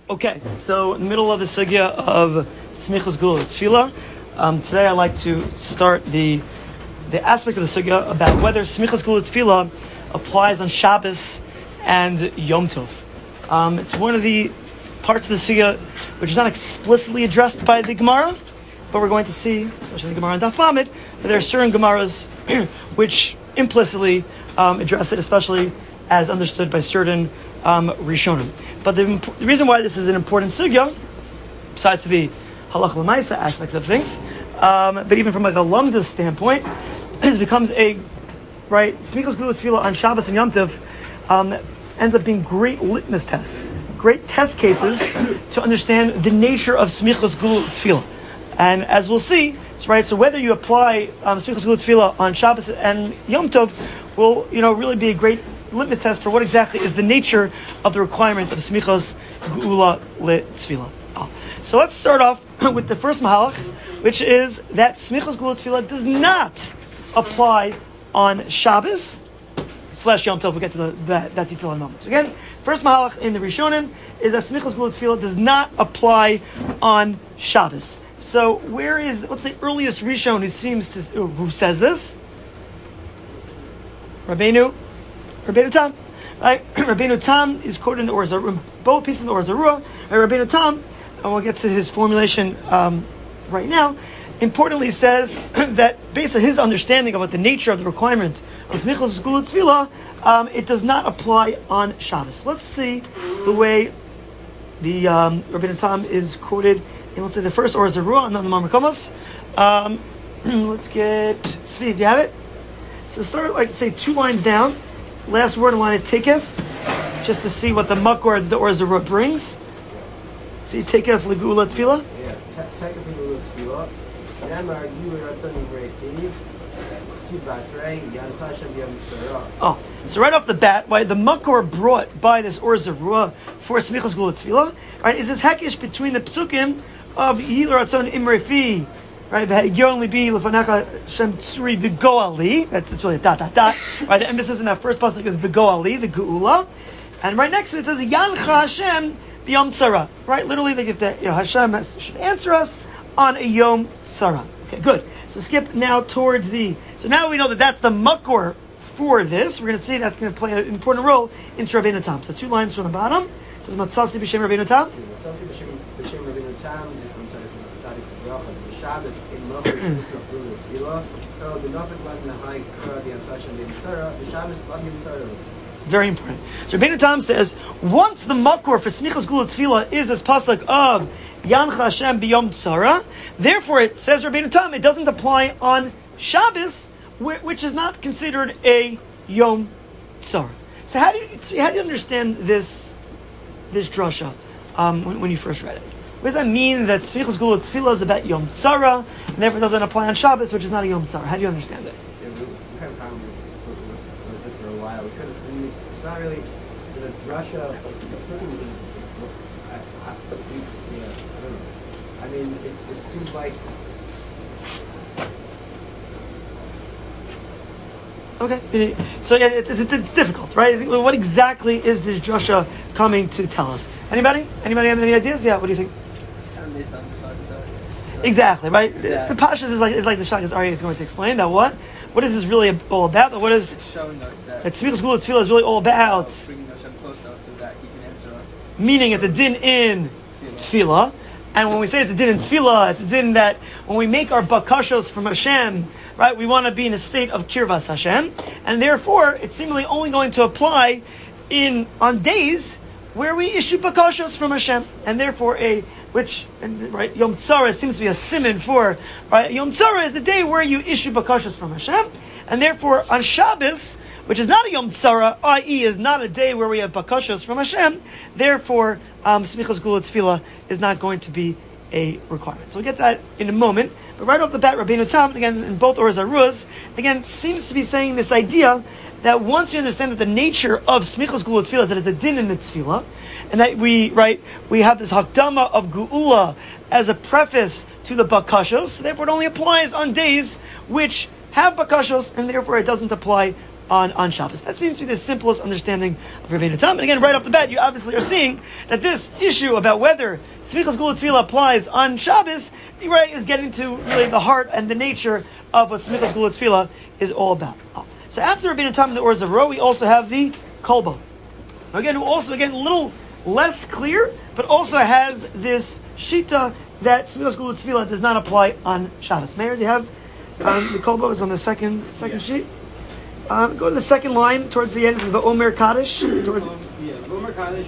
Okay, so in the middle of the sugya of Smichas Gula Tefillah, today I'd like to start the aspect of the sugya about whether Smichas Gula Tefillah applies on Shabbos and Yom Tov. It's one of the parts of the sugya which is not explicitly addressed by the Gemara, but we're going to see, especially the Gemara in Daf Lamed, that there are certain Gemaras which implicitly address it, especially as understood by certain Rishonim. But the reason why this is an important sugya, besides the halach l'maisa aspects of things, but even from like a lamda standpoint, it becomes a Smichas Gula Tefillah on Shabbos and Yom Tov ends up being great litmus tests, great test cases to understand the nature of Smichas Gula Tefillah. And as we'll see, so whether you apply Smichas Gula Tefillah on Shabbos and Yom Tov will really be a great litmus test for what exactly is the nature of the requirement of Smichas Gula Tefillah. So let's start off with the first mahalach, which is that Smichas Gula Tefillah does not apply on Shabbos / Yom Tov. We'll get to that detail in a moment. So again, first mahalach in the Rishonim is that Smichas Gula Tefillah does not apply on Shabbos. So what's the earliest Rishon who says this? Rabbeinu Tam, right? Rabbeinu Tam is quoted in the Or Zarua, both pieces in the Or Zarua. Rabbeinu Tam, and we'll get to his formulation right now, importantly says that based on his understanding about the nature of the requirement of Smichas Gula Tefillah, it does not apply on Shabbos. Let's see the way the Rabbeinu Tam is quoted in, let's say, the first Or Zarua and then the Marmakomos. Let's get Tzvi, do you have it? So start, say, 2 lines down. Last word in line is Tekef, just to see what the makor the Or Zarua brings. See Tekef Legula Tefillah? Yeah, Tekef Legula Tefillah. Nemar Yilu Ratzon Yimreiti, Tibatrei, Yan Hashem Yom Tzara. So right off the bat, the makor brought by this Or Zarua for Smichas Gula Tefillah, right, is this hekish between the psukim of Yilu Ratzon Imrefi, right? Yonli be lefanecha shem tzuri begoali. That's really a dot. Right? The emphasis in that first pasuk is begoali, the geula, and right next to it says Yancha Hashem b'yom tzara. Right? Literally, they give that Hashem should answer us on a yom tzara. Okay, good. So skip now towards So now we know that that's the makor for this. We're going to see that's going to play an important role in Rabbeinu Tam. So 2 lines from the bottom. It says Matzasi b'shem Rabbeinu Tam. B'shem Rabbeinu Tam. Shabbos in Machar Gula so the Nafik Lat Nahai Kara the Antashim the Tzara the Shabbos Lat Tzara. Very important. So Rabbeinu Tam says once the makor for Smichas Gula Tefillah is this pasuk of Yancha Hashem b'yom tzara, therefore it says Rabbeinu Tam it doesn't apply on Shabbos, which is not considered a yom tzara. So how do you understand this drasha when you first read it? What does that mean that Smichas Gula Tefillah is about Yom Tzara, and therefore doesn't apply on Shabbos, which is not a Yom Tzara? How do you understand it? Yeah, we had a problem with it for a while. It's not really the drasha. I don't know. I mean, it seems like. Okay, so yeah, it's difficult, right? What exactly is this drasha coming to tell us? Anybody have any ideas? Yeah, what do you think? Exactly, right? Yeah. The Pashas is like the Shachas Aryeh is going to explain that what is this really all about? What is showing us that Smichas Gula Tefillah is really all about? Bringing Hashem close to us so that He can answer us. Meaning, it's a din in Tefillah, and when we say it's a din in Tefillah, it's a din that when we make our bakashos from Hashem, right, we want to be in a state of kirvas Hashem, and therefore it's seemingly only going to apply on days where we issue bakashos from Hashem, and therefore Yom Tzara seems to be a siman for, right? Yom Tzara is the day where you issue bakashos from Hashem, and therefore on Shabbos, which is not a Yom Tzara, i.e. is not a day where we have bakashos from Hashem, therefore Smichas Gula Tefillah is not going to be a requirement. So we'll get that in a moment, but right off the bat, Rabbeinu Tam, again, in both Or Zaruas, again, seems to be saying this idea that once you understand that the nature of Smichas Gula Tefillah is that it's a din in the Tefillah, and that we have this Hakdama of Geula as a preface to the Bakashos, so therefore it only applies on days which have Bakashos, and therefore it doesn't apply on Shabbos. That seems to be the simplest understanding of Rabbeinu Tam. And again, right off the bat, you obviously are seeing that this issue about whether Smichas Gula Tefillah applies on Shabbos, right, is getting to really the heart and the nature of what Smichas Gula Tefillah is all about. So after Rabbeinu Tam and the Or Zaro, we also have the Kolbo. Again, who also, a little less clear, but also has this shita that Smichas Gula Tefillah does not apply on Shabbos. Meir, do you have the Kolbo is on the second sheet? Go to the second line towards the end. This is the Omer Kaddish. Omer Kaddish.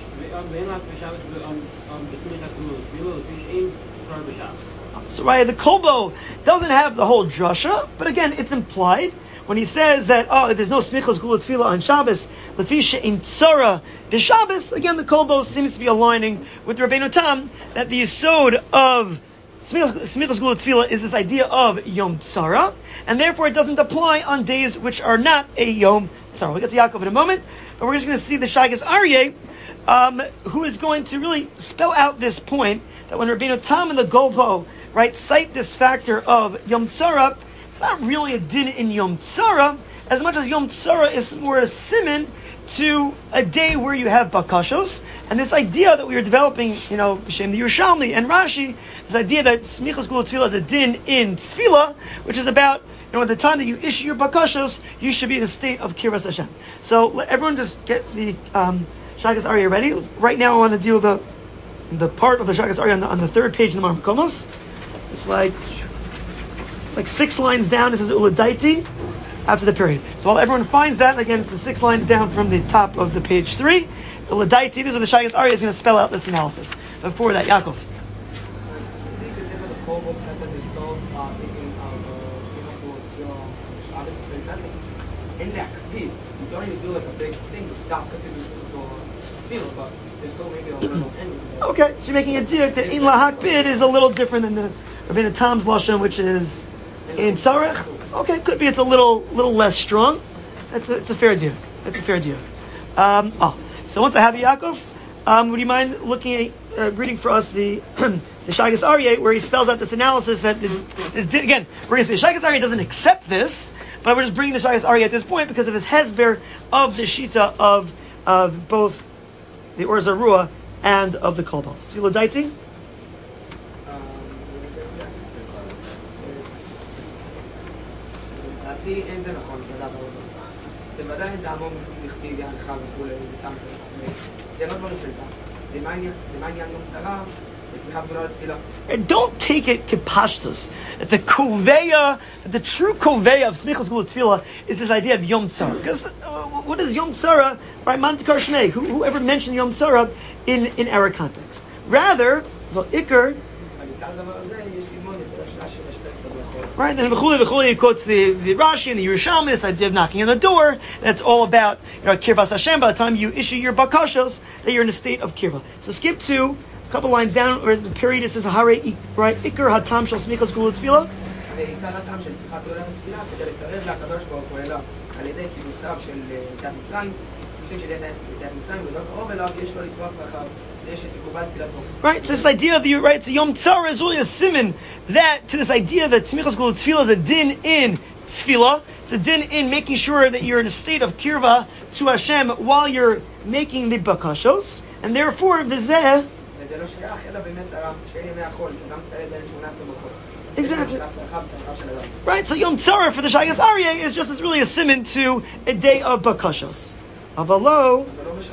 So right, the Kolbo doesn't have the whole drasha, but again, it's implied when he says that if there's no Smichas Gula Tefillah on Shabbos, Lefisha in Tzara b'Shabbos. Again, the Kolbo seems to be aligning with Rabbeinu Tam that the yesod of Smichas Gula Tefillah is this idea of Yom Tzara, and therefore it doesn't apply on days which are not a Yom Tzara. We'll get to Yaakov in a moment, but we're just going to see the Shagas Aryeh, who is going to really spell out this point that when Rabbeinu Tam and the Kolbo, right, cite this factor of Yom Tzara, it's not really a din in Yom Tzara, as much as Yom Tzara is more a siman to a day where you have bakashos, and this idea that we are developing, B'Shem the Yerushalmi and Rashi, this idea that Smichas Gula Tefillah is a din in Tefillah, which is about, at the time that you issue your bakashos, you should be in a state of Kiras Hashem. So let everyone just get the Shagas Aryeh ready. Right now I want to deal with the part of the Shagas Aryeh on the third page in the Marmar Komos. It's like 6 lines down. It says Uladaiti after the period. So while everyone finds that, again, it's the 6 lines down from the top of the page 3. Uladaiti, this is where the Shagas Aryeh is going to spell out this analysis. Before that, Yaakov. In להקפיד, you don't even do like a big thing, דווקא feel, but there's so maybe a little anyway. Okay, so you're making a diuk that in lahakbid is a little different than the Rabbeinu Tam's lashon, which is in tzarech. Okay, could be it's a little less strong. It's a fair diuk. It's a fair diuk. So once I have you, Yaakov, would you mind looking at reading for us the the Shagas Aryeh, where he spells out this analysis that again, we're going to say Shagas Aryeh doesn't accept this, but we're just bringing the Shagas Aryeh at this point because of his hesber of the shita of both the Or Zarua and of the Kolbo. So Uladaiti? לדעתי אין זה נכון, תודה ברור. בוודאי אין דעמו מכתיב יענך וכולי, ושמת זה לא דברים של דעת. למה עניין יום צרה, ושמחה גדולה לתפילה. And don't take it kipashtus. That the true koveya of Smichas Gula Tefillah is this idea of Yom Tzara. Because what is Yom Tzara? Right, Mantikar Shnei. Whoever mentioned Yom Tzara in our context? Rather, the Iker. Right, then V'chuli he quotes the Rashi and the Yerushalmi, this idea of knocking on the door. That's all about Kirvas Hashem. By the time you issue your bakashos, that you're in a state of kirva. So skip to a couple lines down, where the period it says Hare right Iker Hatam Shel Smichas Gula Tefillah. עיקר הטעם של שמחת גדולה לתפילה כדי לקרב לקדוש ברוך הוא אליו על ידי כיבוסיו של יציאת מצרים, כיבוסים של יציאת מצרים, ולא קרוב אליו, יש לו לקרוא צרכיו. Right, so this idea of so Yom Tzara is really a siman that to this idea that Smichas Gula Tefillah is a din in Tefillah. It's a din in making sure that you're in a state of kirva to Hashem while you're making the bakashos, and therefore v'zeh. Exactly. Right, so Yom Tzara for the Shagas Aryeh is just as really a siman to a day of bakashos. Avalo.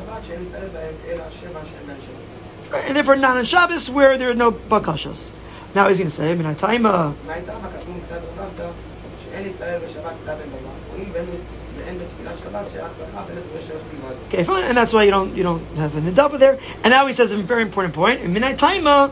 And therefore not on Shabbos where there are no bakashos. Now he's going to say, Minatayma. Okay, fine, and that's why you don't have a nidava there. And now he says a very important point. Minatayma.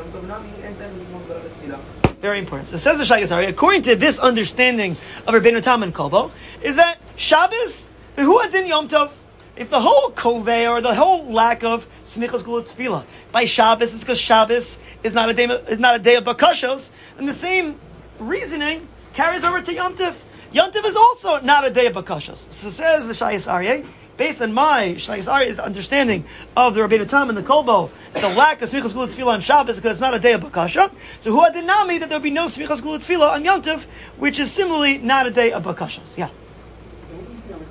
Very important. So says the Shagas Aryeh, according to this understanding of Rabbeinu Tam and Kolbo, is that Shabbos, who adin Yom Tov? If the whole koveh or the whole lack of Smichas Gula Tefillah by Shabbos is because Shabbos is not a day of bakashos, and the same reasoning carries over to Yom Tov. Yom Tov is also not a day of bakashos. So says the Shagas Aryeh, based on my Shagas Aryeh's understanding of the Rabbeinu Tam and the Kolbo, the lack of Smichas Gula Tefillah on Shabbos because it's not a day of bakasha. So who had nami that there would be no Smichas Gula Tefillah on Yom Tov, which is similarly not a day of bakashos. Yeah. What do we see on the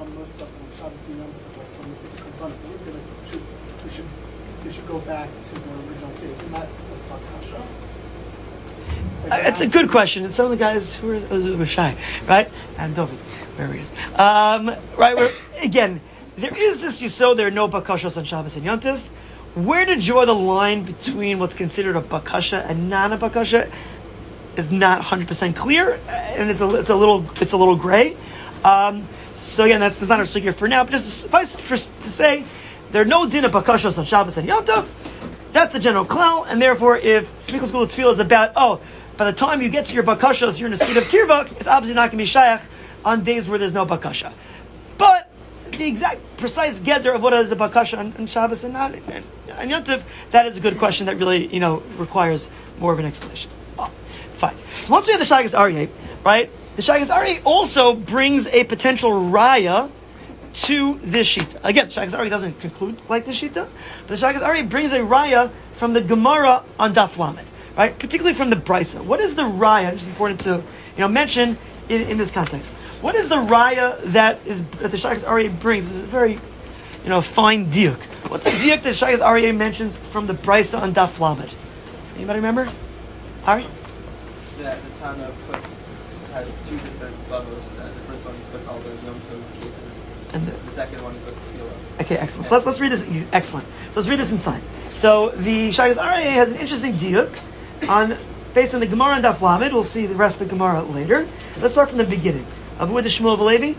on most stuff on Shabbos and Yom Tov, like when we say Korbanos. So we say like we should go back to the original state. Isn't that a bakasha? It's a good question. It's some of the guys who are shy, right? And David, wherever he is. Right, again, there is this yisod, there are no bakashas on Shabbos and Yom Tov. Where to draw the line between what's considered a bakasha and not a bakasha is not 100% clear, and it's a little gray. So again, that's not our sugya for now. But just suffice it to say, there are no din of bakashas on Shabbos and Yom Tov. That's the general klal, and therefore, if Smichas Gula Tefillah is about, by the time you get to your bakashas, you're in a state of kirvak, it's obviously not going to be shayach on days where there's no bakasha. But the exact precise gather of what is a bakasha on Shabbos and not and Yom Tov, that is a good question that really requires more of an explanation. Fine. So once we have the Shagas Aryeh, right? The Shagas Aryeh also brings a potential raya to this shita. Again, the Shagas Aryeh doesn't conclude like this shita, but the Shagas Aryeh brings a raya from the Gemara on Daf Lamed, right? Particularly from the Brisa. What is the raya? It's important to mention in this context. What is the raya that the Shagas Aryeh brings? This is a very fine diuk. What's the diuk that Shagas Aryeh mentions from the Brisa on Daf Lamed? Anybody remember? Ari? That the Tana has two different levels. The first one puts all the Yom Tov cases, and the second one puts Tefillah. Okay, excellent. So let's read this. Excellent. So let's read this inside. So the Shagas Aryeh has an interesting diuk based on the Gemara and Daf Lamed. We'll see the rest of the Gemara later. Let's start from the beginning. Avodah Shmuel v'Levi.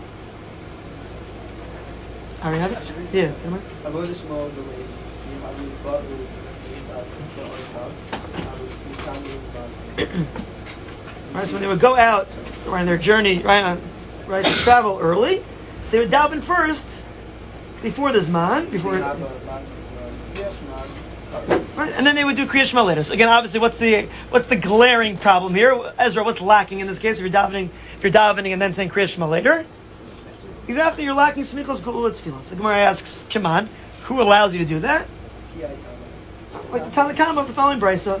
Ari, have it? Yeah. Avodah Shmuel v'Levi. Right, so when they would go out on their journey, to travel early, so they would daven first before the Zman, right, and then they would do Kriyat Shema later. So again, obviously, what's the glaring problem here, Ezra? What's lacking in this case? If you're davening and then saying Kriyat Shema later, exactly, you're lacking Smichos Gula Tefillah. So Gemara asks, come on, who allows you to do that? Like the Tanna Kama of the following brisa.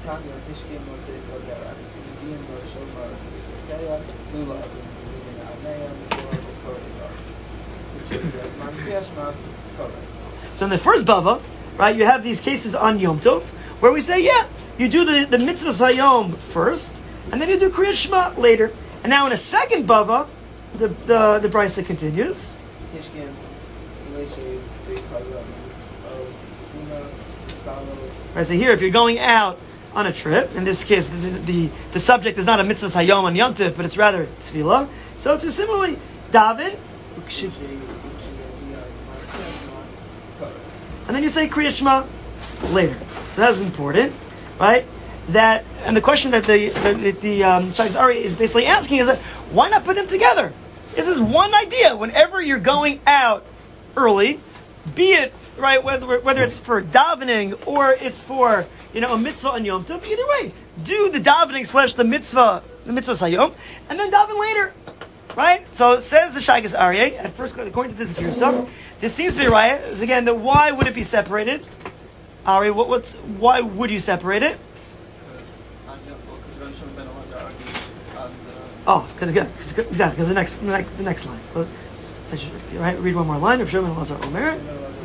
So in the first bava, right, you have these cases on Yom Tov where we say, you do the mitzvah Hayom first, and then you do Kriyat Shema later. And now in a second bava, the brisa continues. Right, so here, if you're going out on a trip, in this case, the subject is not a mitzvah Hayom on Yom Tov, but it's rather tefillah. So to similarly, David, and then you say Kriyat Shema later. So that's important, right? And the question that the Shagas Aryeh is basically asking is that why not put them together? This is one idea. Whenever you're going out early, be it right whether it's for davening or it's for a mitzvah on Yom Tov, either way, do the davening / the mitzvah Hayom, and then daven later, right? So it says the Shagas Aryeh at first, according to this Girsa, this seems to be right. Again, why would it be separated? Ari, why would you separate it? Because the next line. Right, read one more line. Rav Shimon ben Elazar Omer.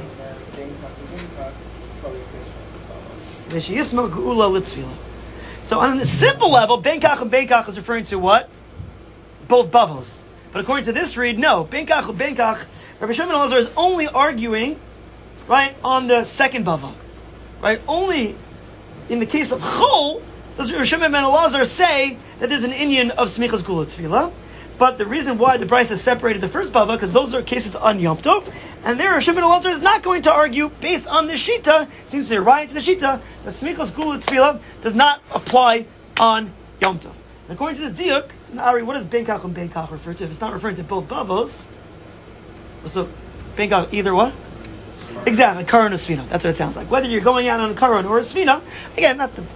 So on a simple level, Ben Kach and Ben Kach is referring to what? Both bavos. But according to this read, no. Ben Kach and Ben Kach, Rav Shimon ben Elazar is only arguing, right, on the second bava. Right? Only in the case of Chol does Rav Shimon ben Elazar say that there's an inyan of Smichas Gula Tefillah. But the reason why the Brisa separated the first bava, because those are cases on Yom Tov, and there Rav Shimon ben Elazar is not going to argue based on the shita, seems to be right to the shita, that Smichas Gula Tefillah does not apply on Yom Tov. And according to this diuk, so now, Ari, what does Ben Kach and Ben Kach refer to? If it's not referring to both bavos, so Ben Kach either what? Exactly, Karon or Sfina. That's what it sounds like. Whether you're going out on a Karon or a Sfina, again, not the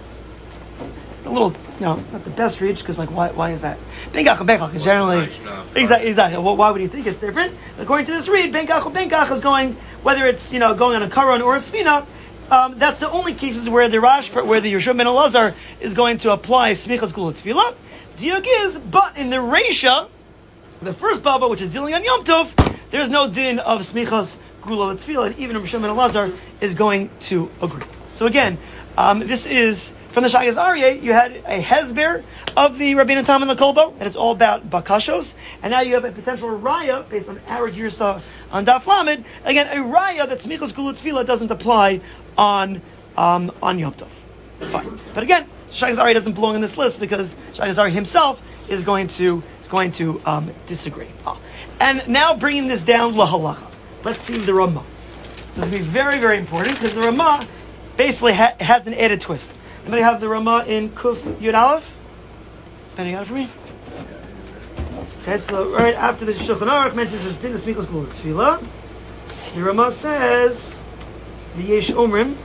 best reach, because why is that? Ben Kach and Ben Kach is generally exactly. Well, why would you think it's different? According to this read, Ben Kach and Ben Kach is going, whether it's going on a Karon or a Sfina. That's the only cases where the Rav Shimon ben Elazar is going to apply Smichas Gula Tefillah. Diuk is, but in the Reisha, the first bava, which is dealing on Yom Tov, there's no din of smichas gula l'tefillah, and even Rav Shimon ben Elazar is going to agree. So again, this is from the Shagas Aryeh. You had a hezber of the Rabbeinu Tam and the Kolbo, and it's all about bakashos, and now you have a potential raya based on our girsa on Daf Lamed. Again, a raya that smichas gula l'tefillah doesn't apply on Yom Tov. Fine, but again, Shagas Aryeh doesn't belong in this list because Shagas Aryeh himself is going to disagree. And now bringing this down lahalacha. Let's see the Ramah. So it's going to be very, very important because the Ramah basically has an added twist. Anybody have the Ramah in Kuf Yud Aleph? Benny, got it for me? Okay, so right after the Shulchan Aruch mentions this din of smichas gula l'tefillah, the Ramah says v'yesh omrim.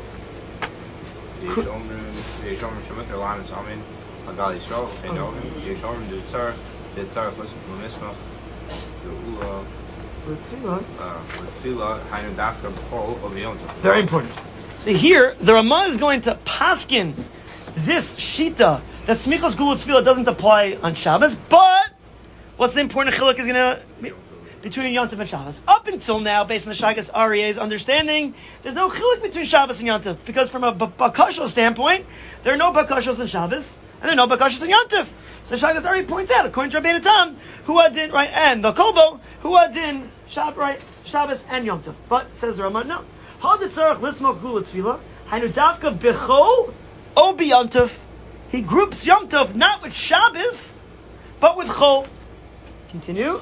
V'yesh omrim shemuter l'hanim zamin hagal yisrael v'chein v'yesh omrim d'tzar listen from mismach d'ula l'tefillah hainu dafka b'chol of Yom Tov. Very important. So here, the Ramah is going to paskin this shita that smichas gula l'tefillah doesn't apply on Shabbos, but what's the important chiluk is going to be between Yom Tov and Shabbos? Up until now, based on the Shagas Aryeh's understanding, there's no chiluk between Shabbos and Yom Tov, because from a bakashos standpoint, there are no bakashos on Shabbos, and there are no bakashos on Yom Tov. So Shagas Aryeh points out, according to Rabbeinu Tam, who adin, right, and the Kolbo, who adin, Shabbos and Yom Tov. But, says the Ramah, no. He groups Yom Tov not with Shabbos, but with Chol. Continue.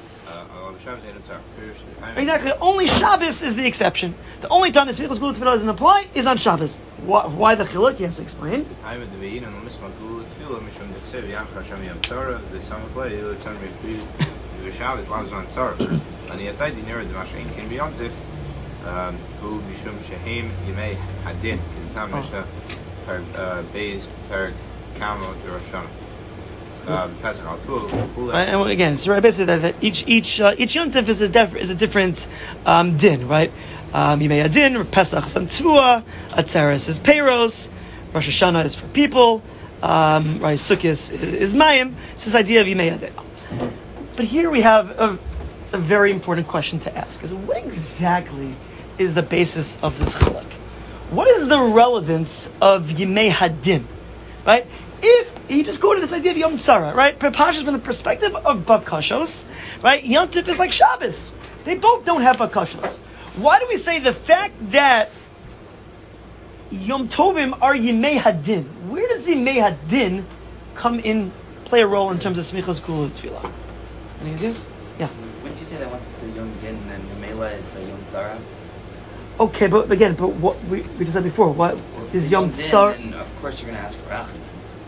Exactly. Only Shabbos is the exception. The only time the smichas gula l'tefillah doesn't apply is on Shabbos. Why the chiluk? He has to explain. who mishum shehem yimei hadin kitam mishnah beis per kamo derashana. And again, it's right basically that each Yom Tov is a different din, right? Yimei hadin, Pesach is on Tzvua, Atzeres is Peiros, Rosh Hashanah is for people, right? Sukkot is Mayim. It's this idea of Yimei hadin. But here we have a very important question to ask: is what exactly is the basis of this chiluk? What is the relevance of Yimei Hadin? Right? If you just go to this idea of Yom Tzara, right? Pashas from the perspective of bakashos, right? Yom Tov is like Shabbos. They both don't have bakashos. Why do we say the fact that Yom Tovim are Yimei Hadin? Where does Yimei Hadin come in, play a role in terms of smichas gula l'tefillah? Any ideas? Yeah. Wouldn't you say that once it's a Yom Din and then Yemela it's a Yom Tzara? Okay, but again, what we just said before, what is Yom Tzara? And of course you're going to ask for Achim.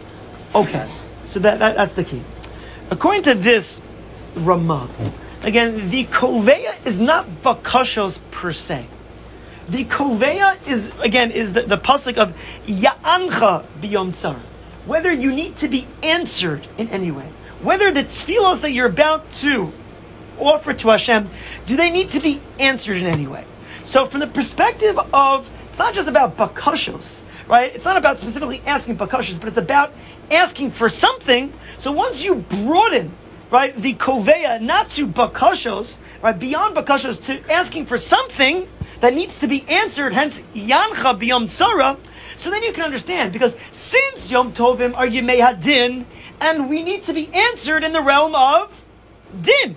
Okay, so that's the key. According to this Ramah, again, the koveya is not bakashos per se. The koveya is the pasuk of Ya'ancha b'Yom Tzara. Whether you need to be answered in any way, whether the tefillos that you're about to offer to Hashem, do they need to be answered in any way? So from the perspective of, it's not just about bakashos, right? It's not about specifically asking bakashos, but it's about asking for something. So once you broaden, right, the koveya not to bakashos, right, beyond bakashos to asking for something that needs to be answered, hence yancha b'yom tzara, so then you can understand, because since Yom Tovim are Yimei Hadin, and we need to be answered in the realm of din.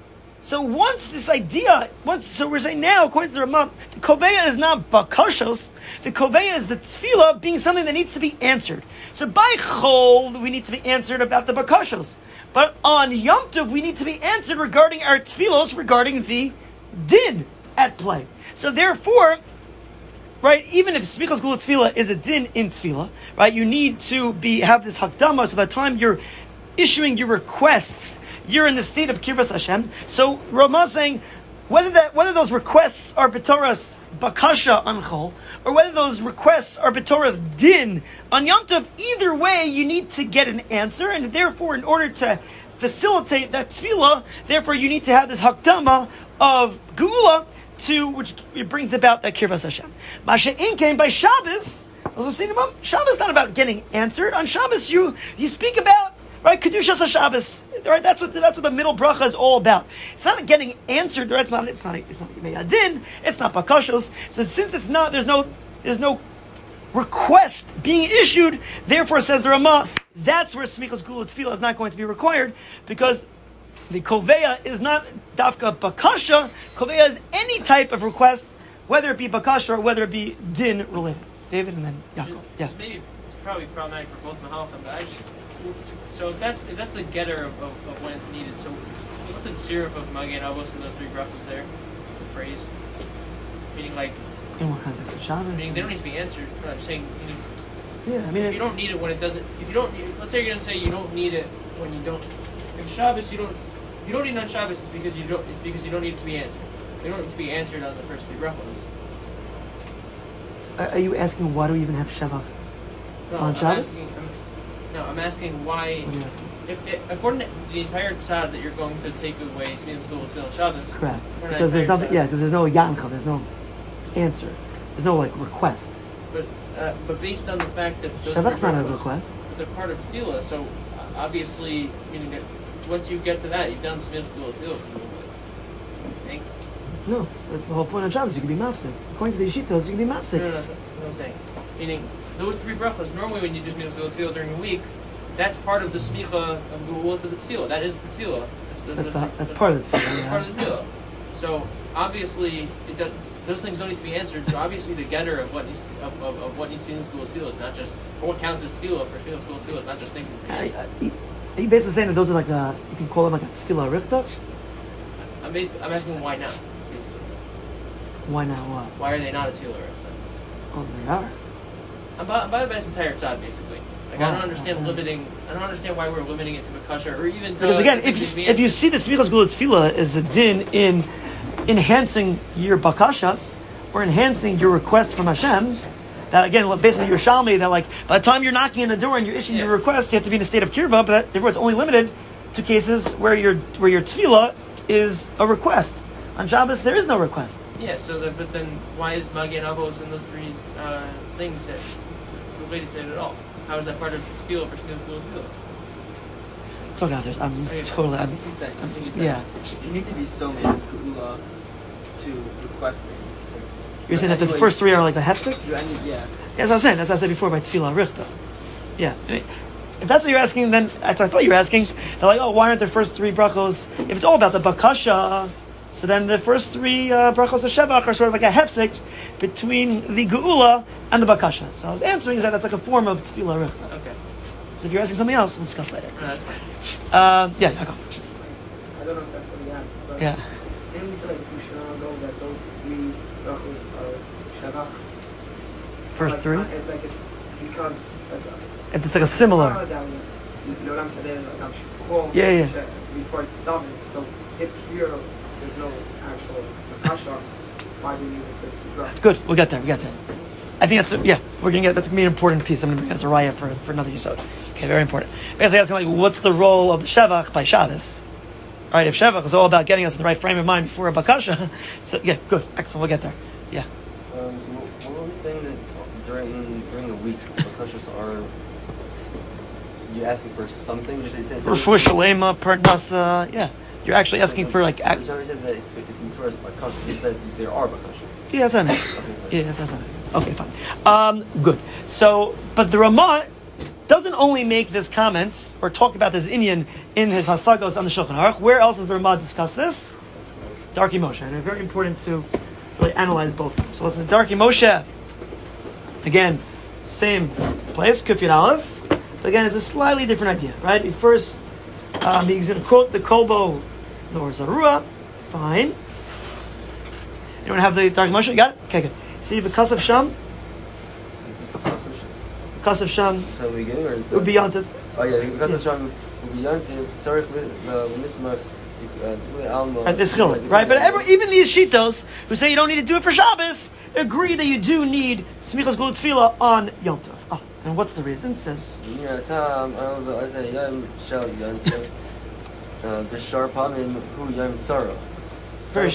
So once this idea, so we're saying now, according to the Ramah, the koveya is not bakashos. The koveya is the tefillah being something that needs to be answered. So by chol, we need to be answered about the bakashos. But on Yom Tov, we need to be answered regarding our tefillos, regarding the din at play. So therefore, right, even if smichas gula tefillah is a din in tefillah, right, you need to have this hakdama, so by the time you're issuing your requests, you're in the state of Kirvas Hashem. So Ramah is saying whether those requests are b'toras bakasha on chol, or whether those requests are b'toras din on Yom Tov, either way you need to get an answer, and therefore in order to facilitate that tefillah, therefore you need to have this hakdama of geula, which it brings about that Kirvas Hashem. Masha Inkein by Shabbos, Shabbos is not about getting answered. On Shabbos you speak about, right? Kedushas HaShabbos, right? That's what the middle bracha is all about. It's not getting answered, right? It's not Yadin, it's not Bakashos. So since it's not, there's no request being issued, therefore, says the Ramah, that's where Smichas Gula Tefillah is not going to be required, because the Koveya is not Dafka Bakasha. Koveya is any type of request, whether it be Bakasha or whether it be Din related. David and then Yaakov. Yeah. Maybe it's probably problematic for both Mahalachim, but so if that's the getter of when it's needed, so what's the tziruf of Magen Avos and those three brachos there? The praise? Meaning like... In what context? Of Shabbos? Meaning they don't need to be answered. I'm saying... If you don't need it when it doesn't... If you don't... Let's say you're going to say you don't need it when you don't... If Shabbos, you don't need it on Shabbos, it's because you don't need it to be answered. They don't need to be answered on the first three brachos. Are you asking why do we even have Shabbat on Shabbos? I'm asking why. What are you asking? According to the entire tzad that you're going to take away, Smichas Gula Tefillah on Shabbos. Correct. Because there's nothing. Yeah, because there's no yancha. There's no answer. There's no request. But based on the fact that those Shabbat's not a request. They're part of Tefillah, so obviously, meaning that once you get to that, you've done Smichas Gula Tefillah. No, that's the whole point of Shabbos. You can be mafsik. According to the Yishitos, you can be mafsik. No, that's what I'm saying. Meaning, those three brachos, normally when you do Smichas Gula Tefillah during the week, that's part of the smicha of Gula to the Tefillah. That is the Tefillah. That's part of the Tefillah. That's part of the Tefillah. So, obviously, those things don't need to be answered. So, obviously, the getter of what needs of what needs to be in Gula Tefillah is not just, or what counts as Tefillah for Smichas Gula Tefillah is not just things that can be answered. Are you basically saying that those are like you can call them like a Tefillah Rifta? I'm asking why not. Why not what? Why are they not a Tefillah Rifta? Oh, they are. I'm by this entire tzad, basically. Like, I don't understand why we're limiting it to Bakasha, or even to... Because again, if you see the Smichas Gula Tefillah as a din in enhancing your Bakasha, or enhancing your request from Hashem, that again, basically your Shalmi, that like, by the time you're knocking on the door and you're issuing your request, you have to be in a state of kirva, but therefore it's only limited to cases where your Tefillah is a request. On Shabbos, there is no request. Yeah, but then why is Magen Avos and those three things related to it at all? How is that part of Tefillah for Smichas Gula Tefillah? It's okay, I'm totally... I think he said, yeah. You need to be so made of Kula to request it. You're saying that the first three are like the hefsek? Yeah. That's what I was saying. That's what I said before by Tefillah Richta. Yeah. I mean, if that's what you're asking, then that's what I thought you were asking. They're like, oh, why aren't the first three brachos? If it's all about the Bakasha, so then the first three brachos of Shevach are sort of like a hefsek between the Geula and the Bakasha. So I was answering is that that's like a form of Tefillah Richta. Okay. So if you're asking something else, we'll discuss later. No, that's fine. Yeah, Yaakov. I don't know if that's what he asked, but Yeah. didn't we say like we should not know that those three brachos are Shabbat? First like, three? Like it's because It's like a similar. Yeah. Before it's done. So if here there's no actual Makasha, why do you need the first three brachos? Good, we'll get there. I think that's we're gonna get that's gonna be an important piece. I'm gonna bring as a raya for another episode. Okay, very important. Basically asking like, what's the role of the Shevach by Shabbos? All right, if Shevach is all about getting us in the right frame of mind before a Bakasha, so yeah, good, excellent. We'll get there. Yeah. So what were we saying that during the week, Bakashas are you asking for something? Just For Shalema, Parnasa, yeah. You're actually asking for like. Said that it's towards Bakashas. Is that there are Bakashas? Yeah, that's what I meant. Yeah, that's what I meant. Okay, fine. Good. So, but the Ramah doesn't only make this comment or talk about this Inyan in his Hasagos on the Shulchan Aruch. Where else does the Ramah discuss this? Darkei Moshe. And it's very important to really analyze both of them. So listen, Darkei Moshe. Again, same place, Kuf Yud Aleph. But again, it's a slightly different idea, right? First, he's going to quote the Kolbo Nor Zarua. Fine. Anyone have the Darkei Moshe? You got it? Okay, good. See the Kasav Sham? Kasav Sham would be Yontif. Oh yeah, the Kasav Sham would be Yontif. Sorry, the Mismach. Right, this chilek, right? But even these shitos who say you don't need to do it for Shabbos agree that you do need Smichas Gula Tefillah on Yom Tov. Oh, and what's the reason? It says. Very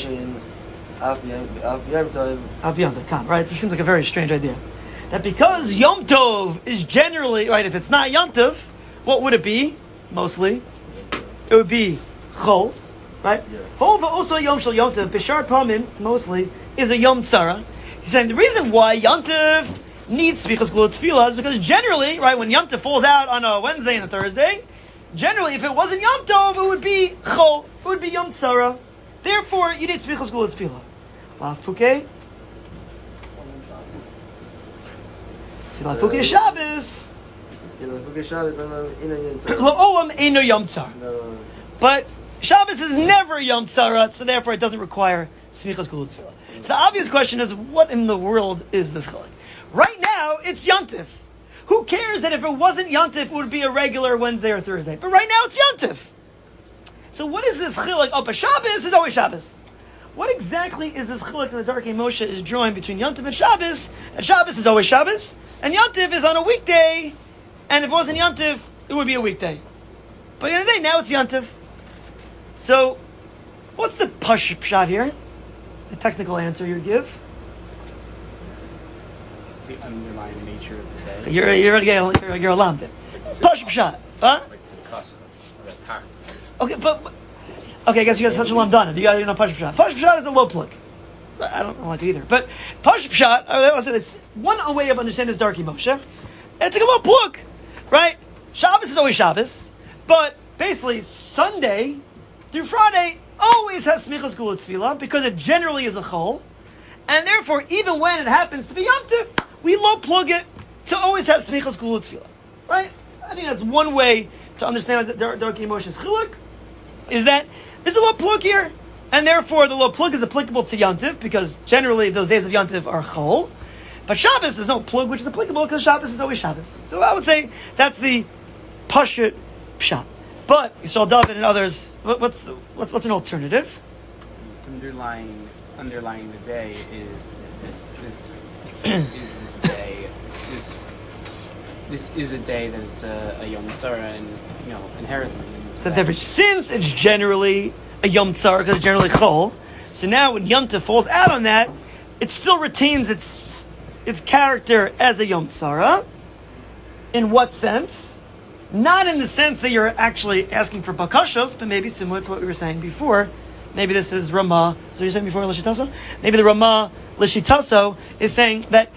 right? It seems like a very strange idea. That because Yom Tov is generally, right, if it's not Yom Tov, what would it be? mostly, it would be Chol, right? Chol also Yom Shel Yom Tov, Bishar Pamim, mostly, is a Yom Tzara. He's saying the reason why Yom Tov needs Smichas Glulat Tefillah is because generally, right, when Yom Tov falls out on a Wednesday and a Thursday, generally, if it wasn't Yom Tov, it would be Chol, it would be Yom Tzara. Therefore, you need Smichas Glulat Tefillah. Lafuke? Lafuke Shabbos. La'olam Eino Yom Tzar. But Shabbos is never Yom Tzara, so therefore it doesn't require Smichas Glulat Tefillah. So the obvious question is, what in the world is this chilek? Right now, it's Yontif. Who cares that if it wasn't Yontif, it would be a regular Wednesday or Thursday? But right now, it's Yontif. So what is this chilek? Oh, but Shabbos is always Shabbos. What exactly is this chilek that the Darkei Moshe is drawing between Yontif and Shabbos? That Shabbos is always Shabbos, and Yontif is on a weekday, and if it wasn't Yontif, it would be a weekday. But at the end of the day, now it's Yontif. So, what's the push shot here? The technical answer you give? The underlying nature of the day. So you're a lamdin. Push shot, huh? Okay, but okay, I guess you guys are such a lamdana. You guys know push shot. Push shot is a low plug. I don't like it either. But push shot, I say this one way of understanding this Darkei Moshe. And it's like a low plug, right? Shabbos is always Shabbos, but basically Sunday through Friday always has Smichas Glulat Tefillah because it generally is a chol, and therefore even when it happens to be Yom Tov, we low plug it to always have Smichas Glulat Tefillah, right? I think that's one way to understand what Darkei Moshe's chiluk is that there's a low plug here, and therefore the low plug is applicable to Yom Tov because generally those days of Yom Tov are chol. But Shabbos is no plug which is applicable because Shabbos is always Shabbos. So I would say that's the Pashut Pshat. But Yisrael David and others, what's an alternative? Underlying the day is this is a day. This is a day that is a Yom Tzara, and inherently. So therefore, since it's generally a Yom Tzara because it's generally Chol, so now when Yom Tov falls out on that, it still retains its character as a Yom Tzara. In what sense? Not in the sense that you're actually asking for bakashos, but maybe similar to what we were saying before. Maybe this is Ramah. So you're saying before Lishitaso? Maybe the Ramah Lishitaso is saying that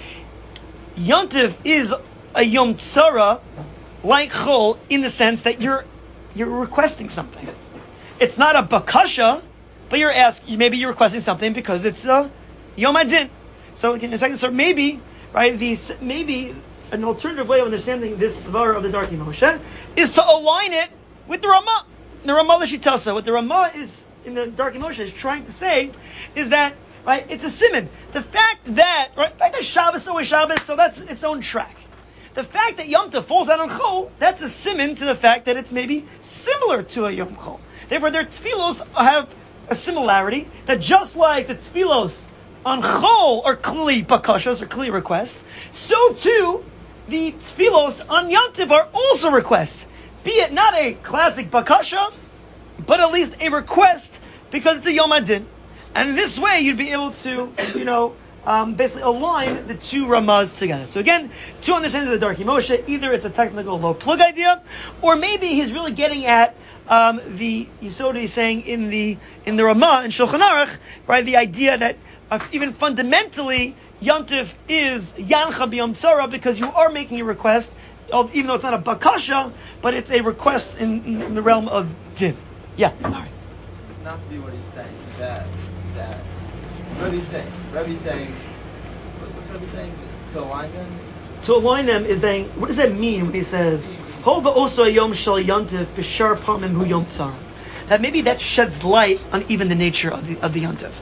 Yom Tov is a Yom Tzara like Chol in the sense that you're requesting something. It's not a bakasha, but maybe you're requesting something because it's a Yom Adin. So in a second, so maybe, right, maybe an alternative way of understanding this svara of the Darkei Moshe is to align it with the Ramah. The Ramah L'Shitasa. What the Ramah is in the Darkei Moshe is trying to say is that, right, it's a siman. The fact that Shabbos is always Shabbos, so that's its own track. The fact that Yom Tov falls out on Chol, that's a siman to the fact that it's maybe similar to a Yom Chol. Therefore, their tefillos have a similarity that just like the tefillos on Chol are clearly bakashos or clearly requests, so too the tefillos on Yom Tov are also requests. Be it not a classic bakasha, but at least a request because it's a Yom Adin. And in this way, you'd be able to, basically align the two Ramahs together. So again, to understand the Darkei Moshe, either it's a technical low plug idea, or maybe he's really getting at the Yisod he's saying in the Ramah in Shulchan Aruch, right? The idea that even fundamentally, Yom Tov is Yancha B'Yom Tzara because you are making a request, even though it's not a bakasha, but it's a request in the realm of din. Yeah. All right. Not to be what he's saying, that Rebbe's saying, what's Rebbe saying? To align them? To align them is saying, what does that mean when he says, Hova also Yom Shal Yom Tov B'Shar Pamim Hu Yom Tzara? That maybe that sheds light on even the nature of the Yom Tov.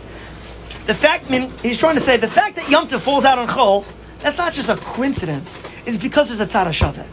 He's trying to say the fact that Yom Tov falls out on Chol, that's not just a coincidence. It's because there's a Tzara Shaveh.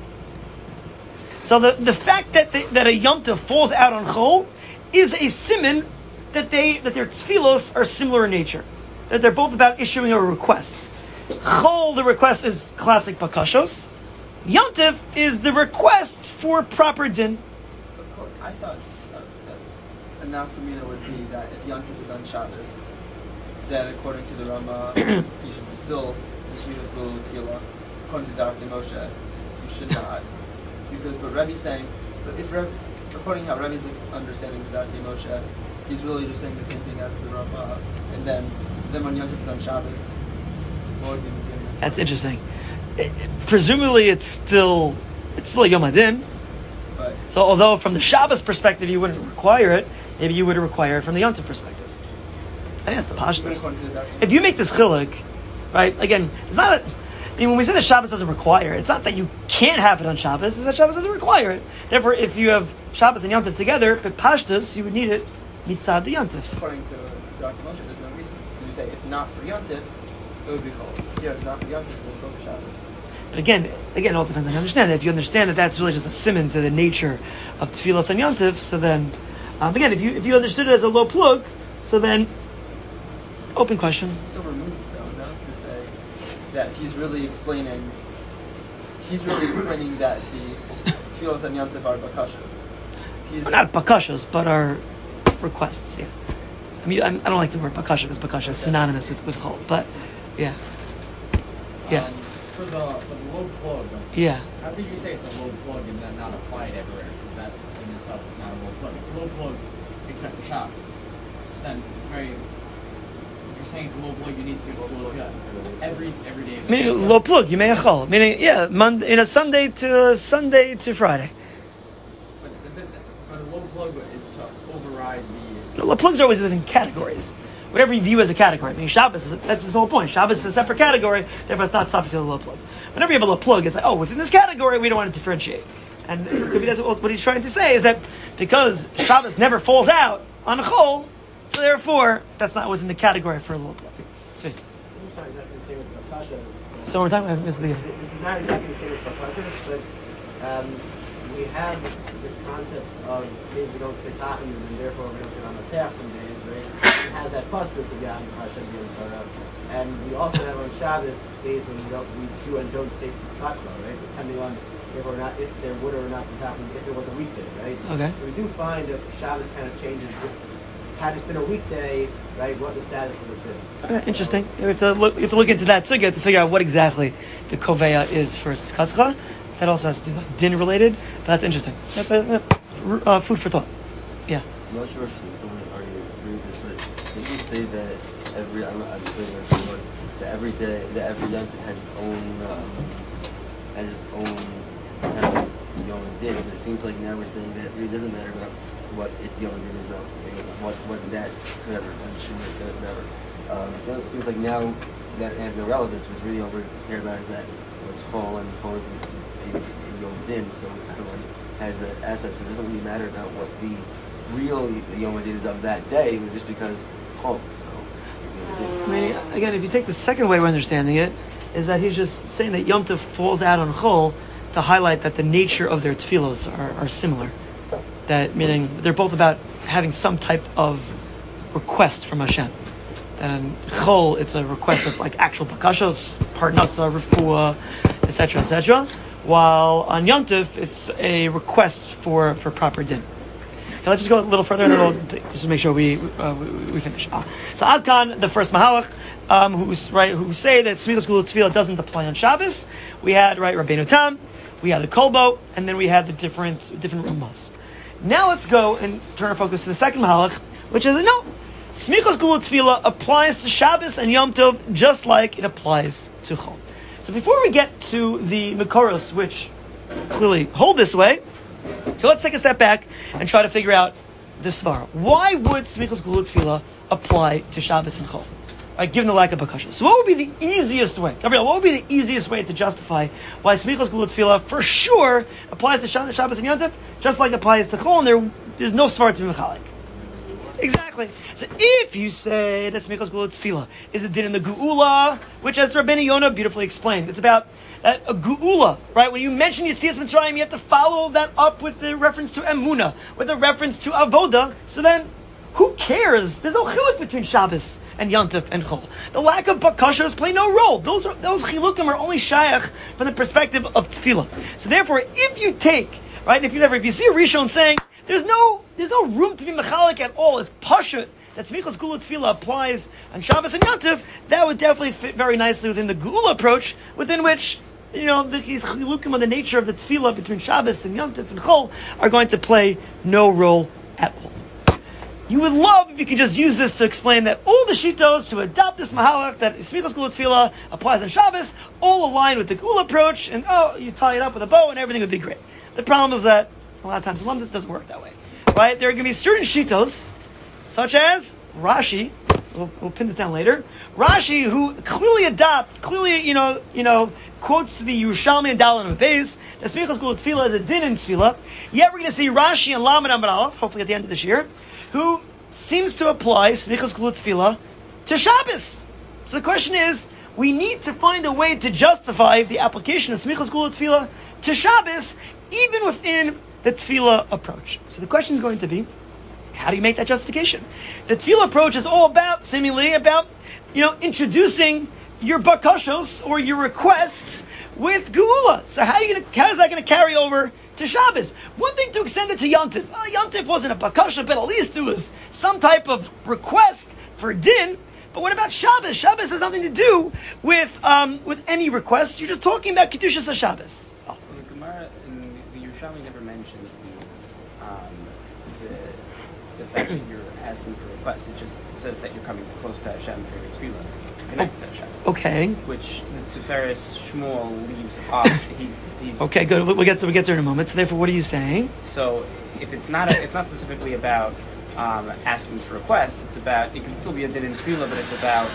So the fact that a Yom Tov falls out on Chol is a siman that their tefillos are similar in nature. That they're both about issuing a request. Chol, the request is classic bakashos. Yom Tov is the request for proper din. I thought that enough for me that would be that if Yom Tov is on Shabbos, then according to the Ramah, you should still receive the full tefillah. According to Darkei Moshe, you should not. But Rebbe's saying, But if according how Rebbe's understanding of Dr. Moshe, he's really just saying the same thing as the Rama, and then on Yom Kippur on Shabbos, what would be the difference? That's interesting. Presumably, it's still Yom Adin. But So, although from the Shabbos perspective you wouldn't require it, maybe you would require it from the Yom Tov perspective. I think that's the pashtus. according to the Dr. If you make this chiluk, right? Again, it's not. When we say that Shabbos doesn't require it, it's not that you can't have it on Shabbos. It's that Shabbos doesn't require it. Therefore, if you have Shabbos and Yom Tov together, but pashtus, you would need it mitzad the Yom Tov. According to Dr. Moshe, there's no reason. You say if not for Yom Tov, it would be chol. Yeah, if not for Yom Tov, it's over Shabbos. But again, it all depends on how you understand it. If you understand that that's really just a simon to the nature of tefillas and Yom Tov, so then, again, if you understood it as a low plug, so then, open question. So removed though, no? To say that he's really explaining that the tefillos and Yom Tov are bakashas. He's Not bakashas, but our requests. Yeah. I mean, I don't like the word bakasha because bakasha is synonymous with chol. But yeah, yeah, For the low plug, yeah. how could you say it's a low plug and then not apply it everywhere? Because that in itself is not a low plug. It's a low plug except for Shabbos. So then it's very. If you're saying it's a low plug, you need to go every day. Of the Meaning week. low plug, you may chol. Meaning Monday, Sunday to Friday. But a low plug is to override the. Low plugs are always within categories. Whatever you view as a category. I mean, Shabbos, that's his whole point. Shabbos is a separate category, therefore it's not subject to the low plug. Whenever you have a low plug, it's like, within this category, we don't want to differentiate. And it could be that's what he's trying to say is that because Shabbos never falls out on a chol, so therefore, that's not within the category for a low plug. Sweet. It's not exactly the same with bakashas. So we're talking about It's not exactly the same with bakashas, but we have the concept of maybe we don't say tachim and therefore we don't say lamatech some days, right? It has that pasuk of Yom Hashem Yom Sarah. And we also have on Shabbos days when we do and don't say tzedakah, right? Depending on if there would or not be tachim, if it was a weekday, right? Okay. So we do find that Shabbos kind of changes. Had it been a weekday, right, what the status would have been. Okay, interesting. You have to look into that sugya to figure out what exactly the koveya is for kaskha. That also has to do like din related, but that's interesting. That's a food for thought. Yeah. I'm not sure if someone already agrees this, but did you say that every I'm sure that every day that every Yom Tov has its own kind of Yom Din, but it seems like now we're saying that it really doesn't matter about what its Yom Din is about, what that whatever I'm sure it's whatever. So it seems like now that has no relevance. What's really over here about is that what's chol and chol is a Yom Din, so it's kind of like has that aspect. So it doesn't really matter about what the real Yom Din is of that day, but just because it's chol. I mean, again, if you take the second way we're understanding it, is that he's just saying that Yom Tov falls out on chol to highlight that the nature of their tefillos are similar. That meaning they're both about having some type of request from Hashem. And chol, it's a request of like actual bakashos, parnasa, refuah, etc., etc. While on Yom Tov, it's a request for proper din. Okay, let's just go a little further, and then we'll just to make sure we finish. So Adkan, the first mahalach, who say that Smichas Gula Tefillah doesn't apply on Shabbos. We had Rabbeinu Tam, we had the Kolbo, and then we had the different Ramas. Now let's go and turn our focus to the second mahalach, which is no. Smichas Gula Tefillah applies to Shabbos and Yom Tov just like it applies to Chol. So before we get to the Mekoros, which clearly hold this way, so let's take a step back and try to figure out this svara. Why would Smichas Gula Tefillah apply to Shabbos and Chol? Right, given the lack of bakasha. So what would be the easiest way? Gabriel, what would be the easiest way to justify why Smichas Gula Tefillah for sure applies to Shabbos and Yom Tov, just like it applies to Chol, and there's no svara to be mechalik? Exactly. So if you say that Smichas Gula Tefillah is a din in the Geula, which as Rabbeinu Yonah beautifully explained, it's about a Geula, right? When you mention Yetzias Mitzrayim, you have to follow that up with the reference to Emunah, with a reference to Avoda. So then, who cares? There's no chiluk between Shabbos and Yom Tov and Chol. The lack of bakashos play no role. Those chilukim are only shayach from the perspective of Tefillah. So therefore, if you take, right, if you see a Rishon saying, there's no room to be mechalik at all, it's pashut, that Smichas Gula Tefillah applies on Shabbos and Yom Tov, that would definitely fit very nicely within the Geula approach, within which these chilukim on the nature of the tefillah between Shabbos and Yom Tov and Chol are going to play no role at all. You would love if you could just use this to explain that all the shittos to adopt this mahalach that Smichas Gula Tefillah applies on Shabbos all align with the Gula approach, and you tie it up with a bow and everything would be great. The problem is that a lot of times this doesn't work that way, right? There are going to be certain shittos, such as Rashi. We'll pin this down later. Rashi, who clearly quotes the Yerushalmi and Dalan of Beis that Smichas Gula Tefillah is a din in Tefillah. Yet we're going to see Rashi and Lamed Amud Aleph, hopefully at the end of this year, who seems to apply Smichas Gula Tefillah to Shabbos. So the question is, we need to find a way to justify the application of Smichas Gula Tefillah to Shabbos, even within the Tefillah approach. So the question is going to be, how do you make that justification? The Tefillah approach is all about, seemingly, introducing your bakashos or your requests with Geula. So how is that going to carry over to Shabbos? One thing to extend it to Yom Tov. Well, Yom Tov wasn't a bakasha, but at least it was some type of request for din. But what about Shabbos? Shabbos has nothing to do with any requests. You're just talking about Kedushas HaShabbos. Well, the Gemara and the Yerushalmi never mentions the fact that you're asking for requests. It just says that you're coming close to Hashem for your tefillas, connected to Hashem. Okay. Which the Tiferes Shmuel leaves off. Okay, good. We'll get to it in a moment. So therefore, what are you saying? So if it's not specifically about asking for requests, it can still be a din in tefillah, but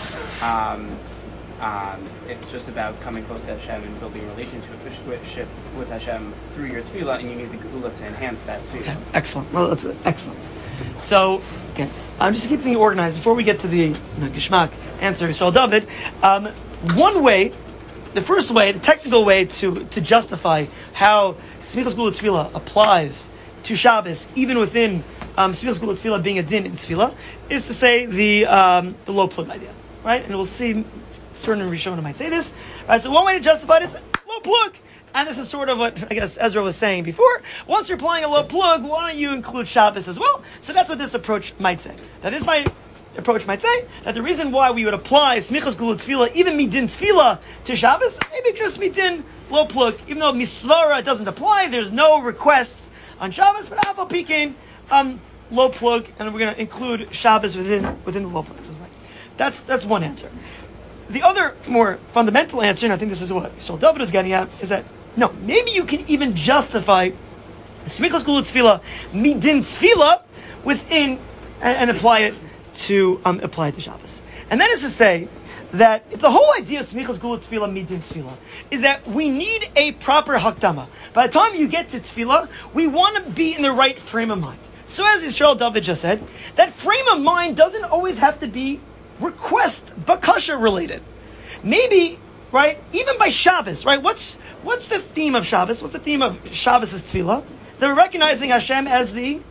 it's just about coming close to Hashem and building a relationship with Hashem through your tefillah, and you need the geula to enhance that too. Okay, excellent. Well, that's excellent. So, again, I'm just keeping things organized before we get to the Gishmak answer, Yisrael David. One way, the first way, the technical way to justify how Smichas Gula Tefillah applies to Shabbos, even within Smichas Gula Tefillah being a din in Tefillah, is to say the low plug idea, right? And we'll see certain Rishonim might say this, right? So one way to justify this, low plug. And this is sort of what, I guess, Ezra was saying before. Once you're applying a low plug, why don't you include Shabbos as well? So that's what this approach might say. Now, this approach might say that the reason why we would apply Smichas Gula Tefillah, even Midin Tefillah, to Shabbos, maybe just Midin low plug. Even though Misvara doesn't apply, there's no requests on Shabbos, but Afal Pikein, low plug, and we're going to include Shabbos within the low plug. That's one answer. The other more fundamental answer, and I think this is what Yisrael David is getting at, is that no, maybe you can even justify Smichas Gula Tefillah, Midin Tefillah, within and apply it to Shabbos. And that is to say that if the whole idea of Smichas Gula Tefillah, Midin Tefillah, is that we need a proper hakdama. By the time you get to Tefillah, we want to be in the right frame of mind. So as Yisrael David just said, that frame of mind doesn't always have to be request bakasha related. Maybe, right, even by Shabbos, right, what's the theme of Shabbos? What's the theme of Shabbos' tefillah? So we're recognizing Hashem as the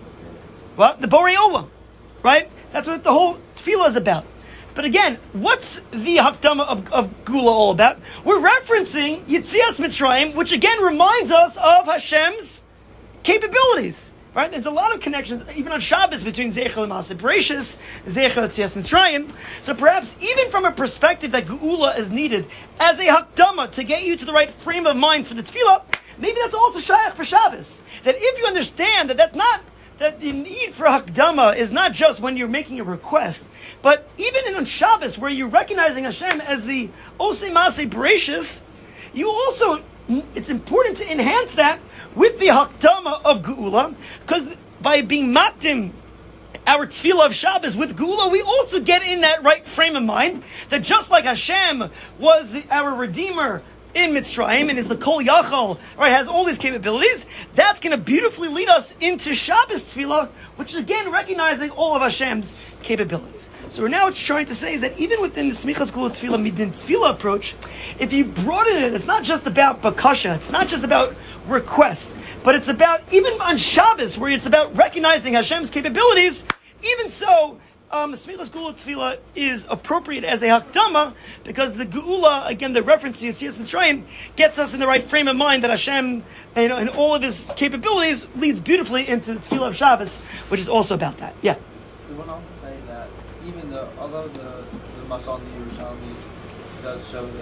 Borei Olam, right? That's what the whole tefillah is about. But again, what's the hakdama of Gula all about? We're referencing Yitzias Mitzrayim, which again reminds us of Hashem's capabilities. Right? There's a lot of connections, even on Shabbos, between Zecher and Maaseh Bereshis, Zecher and Yitzias Mitzrayim. So perhaps, even from a perspective that Geula is needed as a hakdama to get you to the right frame of mind for the tefillah, maybe that's also shayach for Shabbos. That if you understand that that the need for hakdama is not just when you're making a request, but even on Shabbos, where you're recognizing Hashem as the Osei Maaseh Bereshis, you also, it's important to enhance that with the hakdama of Geula, because by being makdim our tefillah of Shabbos with Geula, we also get in that right frame of mind that just like Hashem was our Redeemer in Mitzrayim and is the Kol Yachal, right, has all these capabilities, that's going to beautifully lead us into Shabbos tefillah, which is again recognizing all of Hashem's capabilities. So now what you're trying to say is that even within the Smichas Gula Tefillah Midin Tefillah approach, if you broaden it, it's not just about bakasha, it's not just about request, but it's about, even on Shabbos, where it's about recognizing Hashem's capabilities, even so, Smichas Gula Tefillah is appropriate as a hakdama, because the Geula, again, the reference to Yitzias Mitzrayim, gets us in the right frame of mind that Hashem, and all of His capabilities, leads beautifully into the Tefillah of Shabbos, which is also about that. Yeah. We want to also say that although the Mashal in the Yerushalmi does show that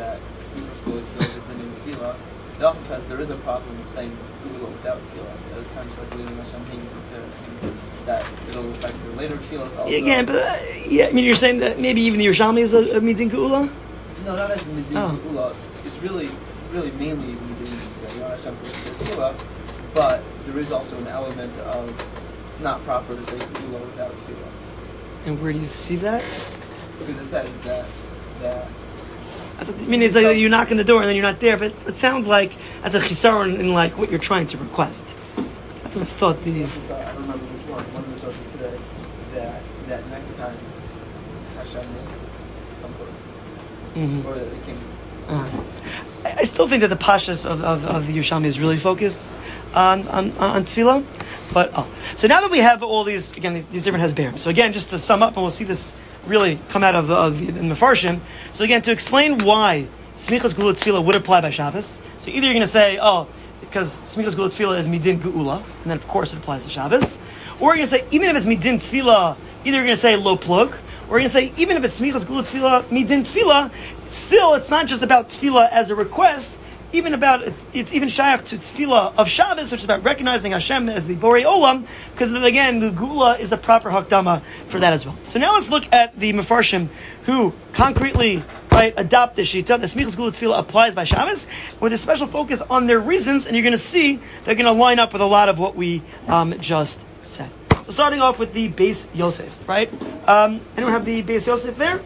Smichas Gula Tefillah with the new Tefillah, it also says there is a problem saying Gula without Tefillah. So it's kind of just like leaving Hashem thinking that it'll affect your later Tefillahs also. Again, but yeah, I mean, you're saying that maybe even the Yerushalmi is a Midin Geula? No, not as Midin Geula. It's really mainly Midin Hashem Tefillah, but there is also an element of it's not proper to say Geula without Tefillah. And where do you see that? Because it says that I mean, it's like you knock on the door and then you're not there, but it sounds like that's a chisaron in like what you're trying to request. That's what I thought. I don't remember which one. One of the sources today that next time Hashem will come close, or that the king. I still think that the pashas of the Yerushalmi is really focused on tefillah, but so now that we have all these these different hesberim. So again, just to sum up, and we'll see this really come out of the Mefarshim. So again, to explain why Smichas Gula Tefillah would apply by Shabbos. So either you're going to say, because Smichas Gula Tefillah is Midin Geula, and then of course it applies to Shabbos. Or you're going to say, even if it's Midin Tefillah, either you're going to say Lo Plug, or you're going to say, even if it's Smichas Gula Tefillah, Midin Tefillah, still it's not just about Tefillah as a request, it's even shaykh to Tefillah of Shabbos, which is about recognizing Hashem as the Borei Olam, because then again, the Geula is a proper Hakdama for that as well. So now let's look at the Mefarshim who concretely adopt the Shita. The Smichas Gula Tefillah applies by Shabbos, with a special focus on their reasons, and you're going to see they're going to line up with a lot of what we just said. So starting off with the Beis Yosef, right? Anyone have the Beis Yosef there?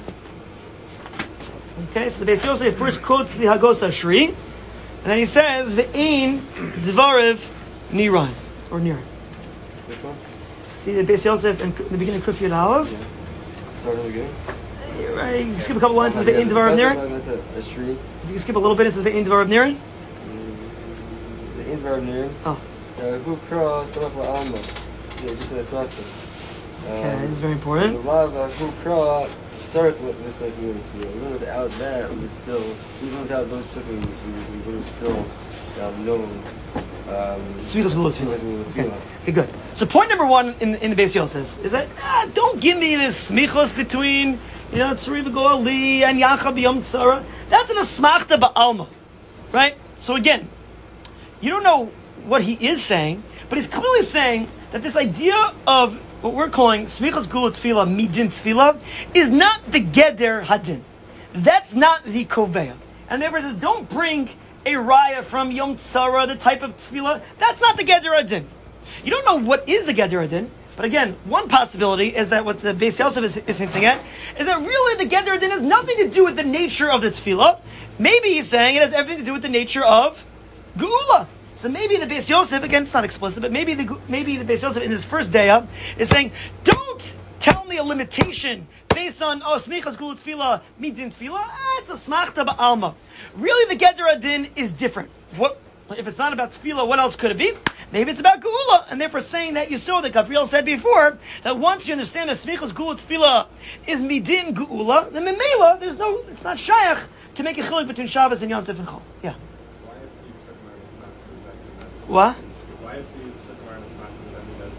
Okay, so the Beis Yosef first quotes the Hagos Ashri, and then he says, "Ve'ein dvarav niran," or niran. Which one? See the Beis Yosef in the beginning of Kuf Yud Aleph? Yeah. Start from the beginning? Right, you can skip a couple lines, it says, "Ve'ein dvarav niran." That's Ashri. If you can skip a little bit, it says, "Ve'ein dvarav niran." Ve'ein dvarav niran. Oh. Who crossed the Alma? Yeah, just an assumption. Okay, this is very important. The love who crossed. Sorry for this making it feel. Even without that, even without those particular we would have still known. Smichas Gula Tefillah. Okay, good. So point number one in the Beis Yosef is that don't give me this smichos between Tzuri v'Goali and Yacha b'Yom Tzara. That's an asmachta ba'alma, right? So again, you don't know what he is saying, but he's clearly saying that this idea of what we're calling Smichas Gula Tefillah, Midin Tefillah, is not the Geder Hadin. That's not the Koveya. And therefore it says, don't bring a raya from Yom Tzara, the type of Tefillah. That's not the Geder Hadin. You don't know what is the Geder Hadin, but again, one possibility is that what the Beis Yosef is hinting at, is that really the Geder Hadin has nothing to do with the nature of the Tefillah. Maybe he's saying it has everything to do with the nature of Geula. So maybe the Beis Yosef, again, it's not explicit, but maybe the Beis Yosef in his first day up is saying, don't tell me a limitation based on, Smichas Gula Tefillah, Midin Tefillah, it's a smachta ba'alma. Really, the Geder Hadin is different. What, if it's not about Tefillah, what else could it be? Maybe it's about Geula, and therefore saying that you saw that Gabriel said before, that once you understand that Smichas Gula Tefillah is Midin Geula, then Memela, it's not shaykh to make a chiluk between Shabbos and Yom Tov and Chol. Yeah. What? Why if you sit around and smack them, then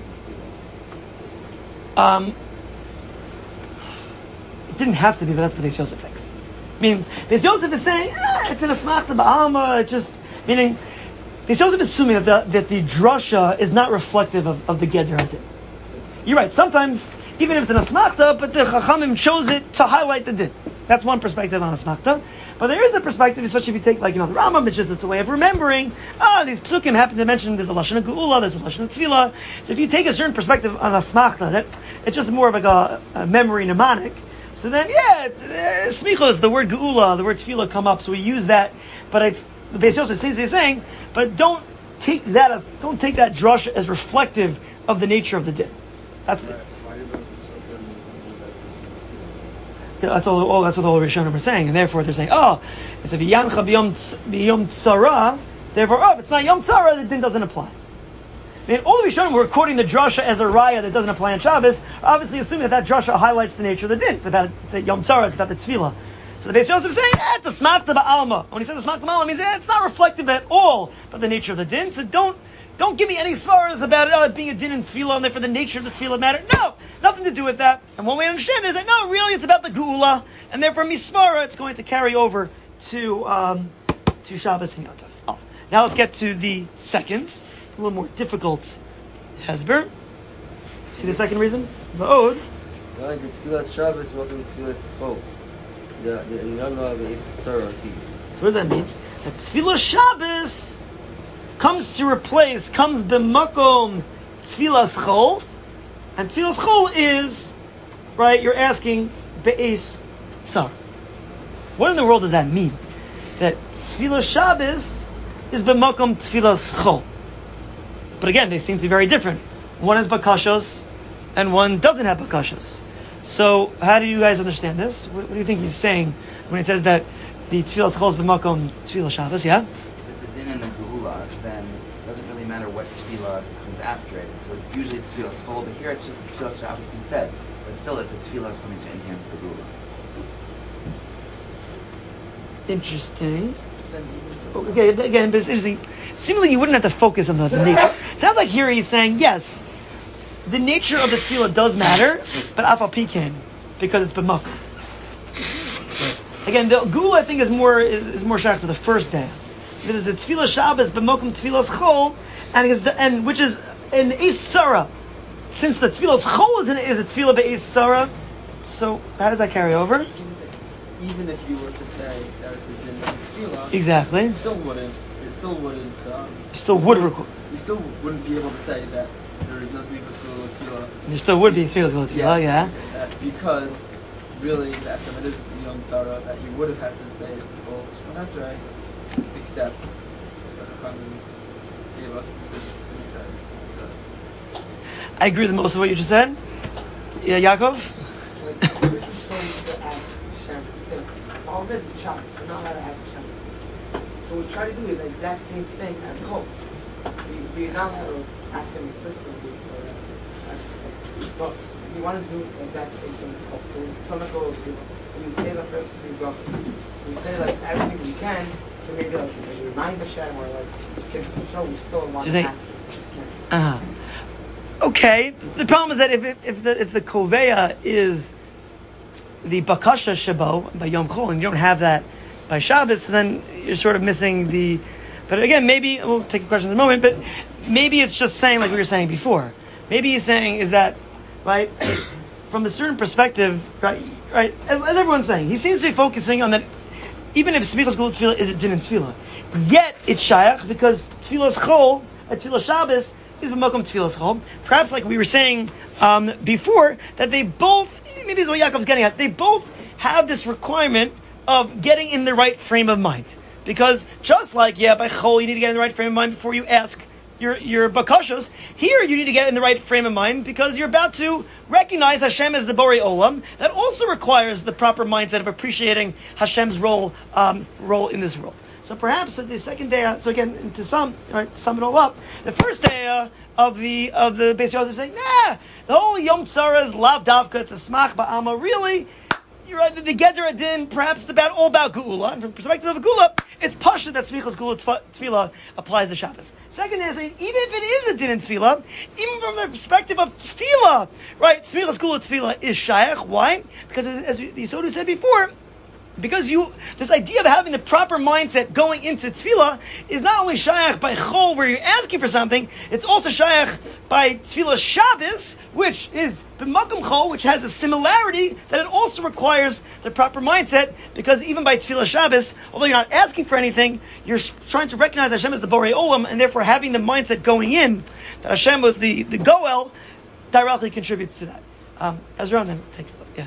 it didn't have to be, but that's the Beis Yosef thinks. I mean, Beis Yosef is saying, it's an asmachta ba'alma, meaning, Beis Yosef is assuming that the drasha is not reflective of the Geder Hadin. You're right, sometimes, even if it's an asmachta, but the Chachamim chose it to highlight the din. That's one perspective on asmachta. But there is a perspective, especially if you take the Rambam, it's a way of remembering. These psukim happen to mention there's a lashon of geula, there's a lashon of tefillah. So if you take a certain perspective on asmachta, that it's just more of like a memory mnemonic. So then, smichos, the word geula, the word tefillah come up, so we use that. But it's the Beis Yosef seems to be saying, but don't take that drush as reflective of the nature of the din. That's it. That's all the whole Rishonim are saying, and therefore they're saying, it's a v'yancha b'yom tzara, therefore, if it's not yom tzara, the din doesn't apply. I mean, all the Rishonim were quoting the drasha as a raya that doesn't apply on Shabbos, obviously assuming that drasha highlights the nature of the din. It's yom tzara, it's about the tefillah. So the Beis Yosef is saying, it's a smachta ba'alma. When he says a smachta ba'alma, it means it's not reflective at all about the nature of the din, so don't give me any svaras about it being a din and tefillah, and therefore the nature of the tefillah matter. No, nothing to do with that. And one way to understand is that no, really it's about the geula, and therefore mismara, it's going to carry over to Shabbos and Yom Tov. Oh. Now let's get to the second, a little more difficult hesber. See the second reason? V'od. Right, the Tfilas Shabbos, welcome to Tfilas Chol. The Yom is Sarah. So what does that mean? That Tfilas Shabbos comes b'makom Tfilas Chol, and Tfilas Chol is, right, you're asking Be'ez Sar. What in the world does that mean? That Tfilas Shabbos is b'makom Tfilas Chol. But again, they seem to be very different. One has bakashos, and one doesn't have bakashos. So, how do you guys understand this? What do you think he's saying when he says that the Tfilas Chol is b'makom Tfilas Shabbos? Yeah. If it's a din in the Geula, then it doesn't really matter what Tefillah comes after it. So usually it's Tfilas Chol, but here it's just Tfilas Shabbos instead. But still, it's a Tefillah that's coming to enhance the Geula. Interesting. Okay, again, but it's interesting. Seemingly, you wouldn't have to focus on the nature. It sounds like here he's saying, yes, the nature of the tefillah does matter, but afal pikin, because it's b'makom. Again, the gula I think is more shocked to the first day. Because the tefillah Shabbos b'makom tefillas chol, and which is an eis tzara. Since the tefillas chol is a tefillah be'eis tzara, so how does that carry over? Even if you were to say that it's a din of tefillah, Exactly. you still wouldn't. You still wouldn't be able to say that there is no smichas gula tefillah. There still would be smichas gula tefillah, yeah. Because really, that it is the Yom Tzara that you would have had to say it before. Well, that's right. Except that the Chachamim gave us this instead. I agree with most of what you just said. Yeah, Yaakov? Like, we're supposed to ask Hashem for things. All this is Shabbos. We're not allowed to ask Hashem for things. So we try to do the exact same thing as Chol. We're not allowed to ask him explicitly, but we want to do the exact same thing as Chol. So we say the first three brachos. We say like everything we can to maybe remind Hashem or like give show we still want to ask him. Okay. The problem is that if the koveya is the bakasha shabo by Yom Chol and you don't have that by Shabbos, then you're sort of missing the. But again, maybe we'll take a question in a moment. But maybe it's just saying like we were saying before. Maybe he's saying is that right from a certain perspective, right. As everyone's saying, he seems to be focusing on that. Even if smichas gula tefillah is a din in tefillah, yet it's shayach because tefillas chol, tefillah Shabbos is b'makom tefillas chol. Perhaps like we were saying before, that they both, maybe this is what Yaakov's getting at, they both have this requirement of getting in the right frame of mind. Because just like, by chol, you need to get in the right frame of mind before you ask your bakashos, here you need to get in the right frame of mind because you're about to recognize Hashem as the Borei Olam. That also requires the proper mindset of appreciating Hashem's role in this world. So perhaps the second day, so again, to sum it all up, the first day of the Beis Yosef saying, the whole Yom Tzara is lav davka, it's a smach ba'alma. Really, you're right, the Geder Adin, perhaps it's all about Geula. And from the perspective of Geula, it's Pasha that Smichas Gula Tefillah applies to Shabbos. Second is, even if it is a din in Tefillah, even from the perspective of Tefillah, right, Smichas Gula Tefillah is Shayach. Why? Because as the Yisodhu said before, because this idea of having the proper mindset going into tefillah is not only shayach by chol where you're asking for something, it's also shayach by tefillah Shabbos, which is b'makom chol, which has a similarity that it also requires the proper mindset, because even by tefillah Shabbos, although you're not asking for anything, you're trying to recognize Hashem as the Borei Olam, and therefore having the mindset going in that Hashem was the Goel directly contributes to that. Ezra, then take it. Yeah.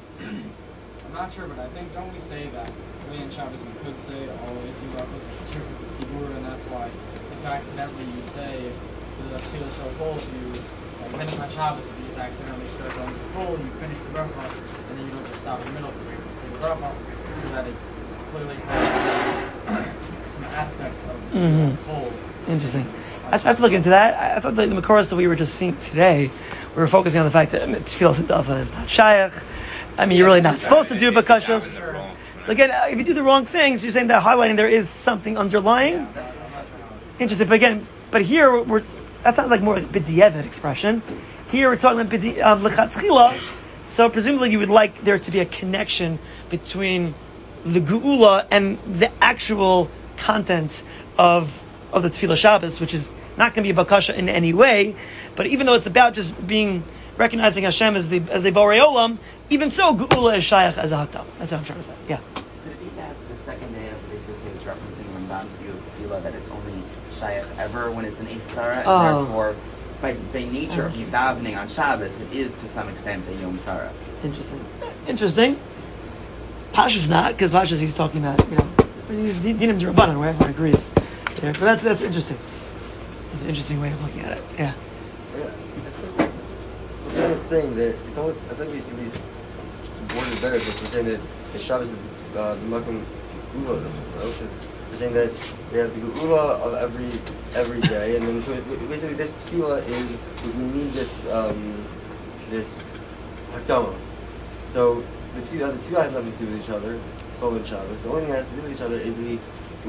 I'm not sure, but I think, don't we say that really in Shabbos we could say all 18 brachos of Tzibur, and that's why if accidentally you say the Tefillah Shofol, if you, depending on Shabbos, if you just accidentally start going to Chol and you finish the bracha, and then you don't just stop in the middle because you have to say the bracha, so that it clearly has some aspects of Chol. Interesting. I have to look into that. I thought the Makoros that we were just seeing today, we were focusing on the fact that Tefillah Sedafa is not Shayach. I mean, you're really not supposed to do bakashas. So again, if you do the wrong things, you're saying that highlighting there is something underlying. Interesting, but here that sounds like more like a b'diavad expression. Here we're talking about lechatchila. So presumably you would like there to be a connection between the geula and the actual content of the Tefillah Shabbos, which is not going to be a bakasha in any way, but even though it's about just being recognizing Hashem as the Borei Olam, even so, geula is shayach as a hakdama. That's what I'm trying to say. Yeah. Could it be that the second day of the Beis Yosef is referencing Ramban's view of Tefillah, that it's only shayach ever when it's an Eis Tzara, and therefore, by nature of you davening on Shabbos, it is to some extent a Yom Tzara. Interesting. Pasha's not, because Pasha's he's talking about, Dinim D'Rabbanan, where everyone agrees. Yeah, but that's interesting. That's an interesting way of looking at it. Yeah. I was saying that it's almost, I think we should be worded better, because we're saying that the Shabbos is the Makom Geula, because we're saying that we have the Geula of every day, and then so basically this Tefillah is, we need this Hakdama. So the two has nothing to do with each other, Chol and Shabbos. The only thing that has to do with each other is the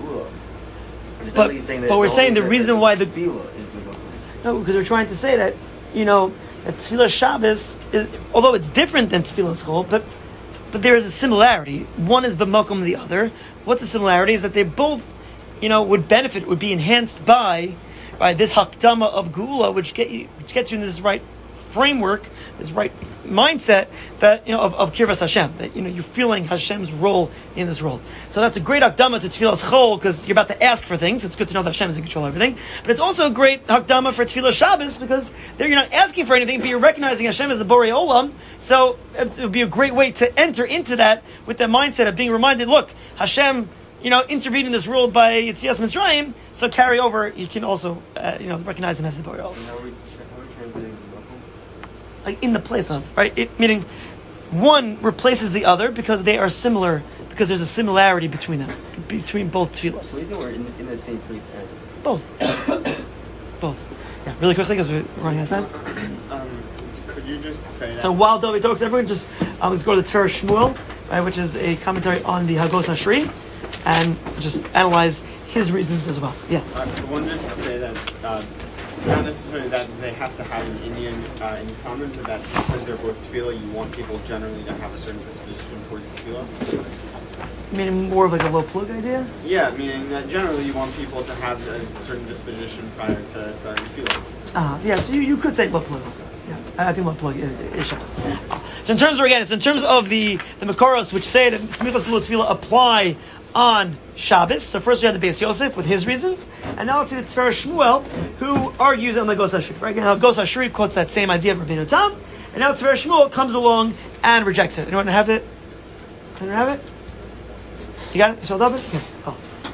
Geula. But we're saying the reason why the Tefillah is the Geula. No, because we're trying to say that, that Tefillah Shabbos is, although it's different than Tefillah Chol, but there is a similarity. One is b'makom of the other. What's the similarity? Is that they both, would benefit, would be enhanced by this hakdama of geula, which gets you in this right framework, this right mindset that of kirvas Hashem, that you're feeling Hashem's role in this role. So that's a great hakdama to Tefillah Chol, because you're about to ask for things. It's good to know that Hashem is in control of everything. But it's also a great hakdama for Tefillah Shabbos, because there you're not asking for anything, but you're recognizing Hashem as the Borei Olam. So it would be a great way to enter into that with that mindset of being reminded, look, Hashem, intervened in this world by Yetzias Mitzrayim. So carry over. You can also, recognize him as the Borei Olam. How are we translating Like in the place of, right? Meaning one replaces the other because they are similar, because there's a similarity between them, between both tefillos. Reason we're in the same place as? Both. Both. Yeah, really quickly because we're running out of time. Could you just say that? So while David talks, everyone just, let's go to the Torah Shmuel, right, which is a commentary on the Hagos Hashri, and just analyze his reasons as well. Yeah. One just to say that, not necessarily that they have to have an Indian in common, but that because they're both tefillah, you want people generally to have a certain disposition towards tefillah. Meaning more of like a low plug idea? Yeah, meaning that generally you want people to have a certain disposition prior to starting tefillah. Yeah, so you could say low plug also. Yeah, I think low plug is Shabbat. So in terms of the Makoros, which say that Smichas Geula Tefillah apply on Shabbos. So first we had the Beis Yosef with his reasons, and now let's see the Torah Shmuel, who argues on the Hagos Hashri. Right now, Hagos Hashri quotes that same idea of Rabbeinu Tam, and now Torah Shmuel comes along and rejects it. Anyone have it? Anyone have it? You got it? So David? Yeah. Oh.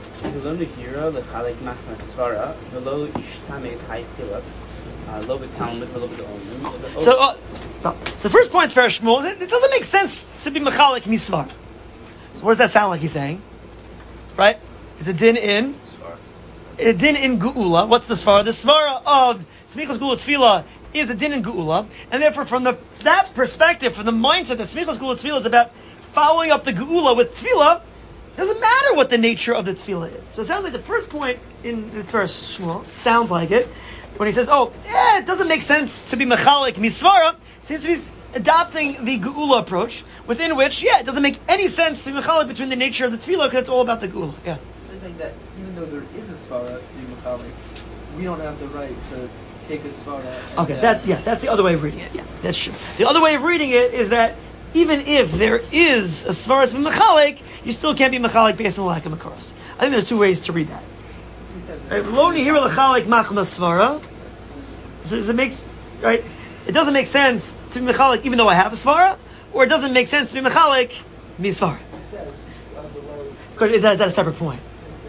So first point, Torah Shmuel, it doesn't make sense to be mechalik misvar. So what does that sound like he's saying? Right? Is a din in? A din in Geula. What's the svara? The svara of Smichas Geula Tefillah is a din in Geula. And therefore from that perspective, from the mindset that Smichas Geula Tefillah is about following up the Geula with Tefillah, it doesn't matter what the nature of the Tefillah is. So it sounds like the first point in the first Shmuel, sounds like it, when he says, it doesn't make sense to be mechalik misvara, seems to be adopting the Geula approach, within which, it doesn't make any sense to be mechalik between the nature of the Tefillah, because it's all about the Geula. Yeah. They're saying that even though there is a svara to be mechalik, we don't have the right to take a svara. Okay, that's the other way of reading it. Yeah, that's true. The other way of reading it is that even if there is a svara to be mechalik, you still can't be mechalik based on the lack of makaros. I think there's two ways to read that. Lo nihira l'chalik machma svara. Does it make right? It doesn't make sense to be mechalik even though I have a svara, or it doesn't make sense to be mechalik misvara. Is that a separate point?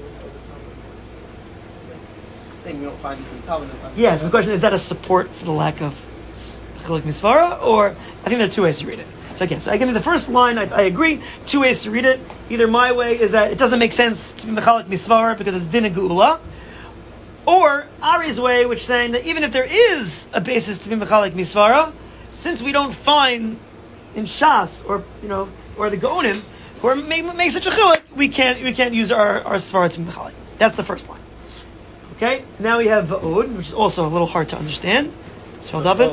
Saying we don't find this in Talmud. Yeah. So the question is that a support for the lack of mechalik misvara, or I think there are two ways to read it. So again, the first line, I agree, two ways to read it. Either my way is that it doesn't make sense to be mechalik misvara because it's din and geula, or Ari's way, which is saying that even if there is a basis to be mechalik misvara, since we don't find in Shas or the Gaonim who make such a chiluk, we can't use our svara to be mechalik. That's the first line. Okay, now we have va'od, which is also a little hard to understand. So David.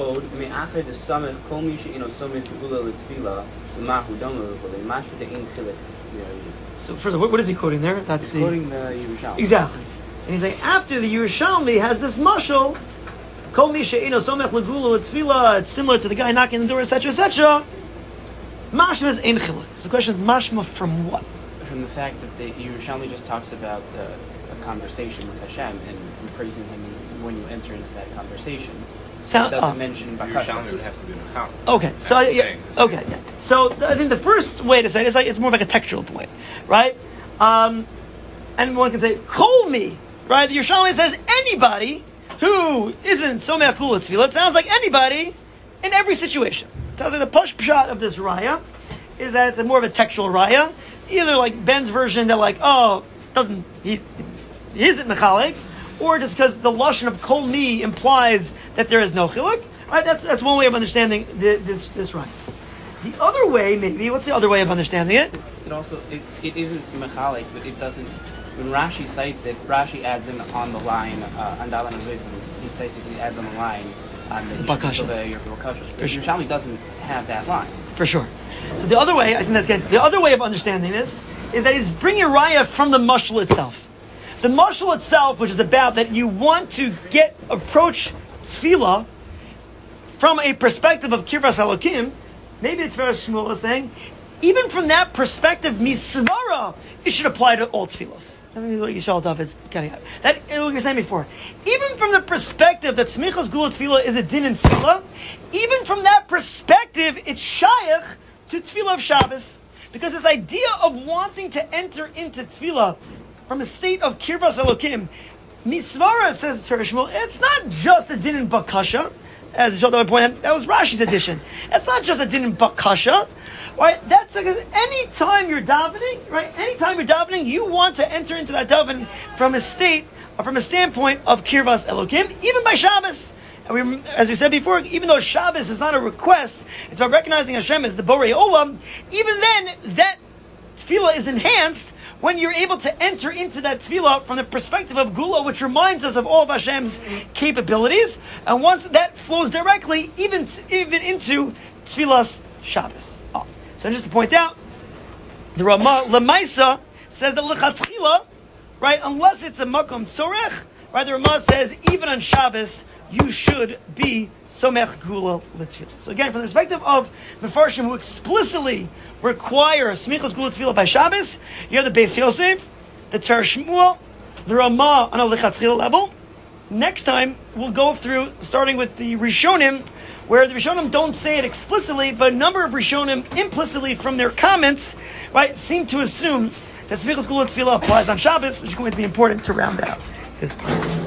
So first of all, what is he quoting there? That's He's quoting the Yerushalmi. Exactly. And he's saying after the Yerushalmi has this mashal, Kol mi she'eino somech legula l'tefila, it's similar to the guy knocking on the door, etc., etc. Mashma is ein chiluk. So the question is, mashma from what? From the fact that the Yerushalmi just talks about a conversation with Hashem and praising Him when you enter into that conversation. It doesn't mention Yerushalmi would have to be Mechal. Okay, so yeah. So I think the first way to say it is like it's more like a textual point, right? And one can say, "Call me," right? The Yerushalmi says anybody who isn't Someach Gula Tefillah. It sounds like anybody in every situation. It tells you the push shot of this raya is that it's more of a textual raya, either like Ben's version that like he isn't mechalik, or just because the lashon of kol mi implies that there is no chiluk. Right? That's one way of understanding this raya. The other way, maybe, what's the other way of understanding it? It also it isn't mechalik, but it doesn't. When Rashi cites it, Rashi adds in on the line Andalan and he cites it. He adds on the line on the Bakashas. The Yerushalmi doesn't have that line. For sure. So the other way, I think that's good. The other way of understanding this is that he's bringing raya from the mashal itself. The mashal itself, which is about that you want to approach tefillah from a perspective of kirvas Elokim. Maybe it's Feras Shmuel is saying, even from that perspective, misvara, it should apply to all tefillos. I mean, what Yishal Dov is getting at. That is what you were saying before. Even from the perspective that Smichas Gula Tefillah is a din in tefillah, even from that perspective, it's shayach to tefillah of Shabbos. Because this idea of wanting to enter into tefillah from a state of kirvas Elokim, misvara, says Feras Shmuel, it's not just a din in bakasha. As Yishal Dov pointed out, that was Rashi's edition. It's not just a din in bakasha. Right, that's like anytime you're davening, right? Anytime you're davening, you want to enter into that davening from a standpoint of kirvas Elokim, even by Shabbos. And as we said before, even though Shabbos is not a request, it's about recognizing Hashem as the Borei Olam. Even then, that tefillah is enhanced when you're able to enter into that tefillah from the perspective of Gula, which reminds us of all of Hashem's capabilities. And once that flows directly, even into tefillah's Shabbos. So just to point out, the Ramah Lemaisa says that lechatchila, right? Unless it's a makom tzorech, right? The Ramah says even on Shabbos you should be somech gula l'tefillah. So again, from the perspective of Mefarshim who explicitly require smichos gula tefillah by Shabbos, you have the Beis Yosef, the Teresh Shmuel, the Ramah on a lechatchila level. Next time we'll go through starting with the Rishonim, where the Rishonim don't say it explicitly, but a number of Rishonim implicitly from their comments, right, seem to assume that Smichos Gula Tefillah applies on Shabbos, which is going to be important to round out this part.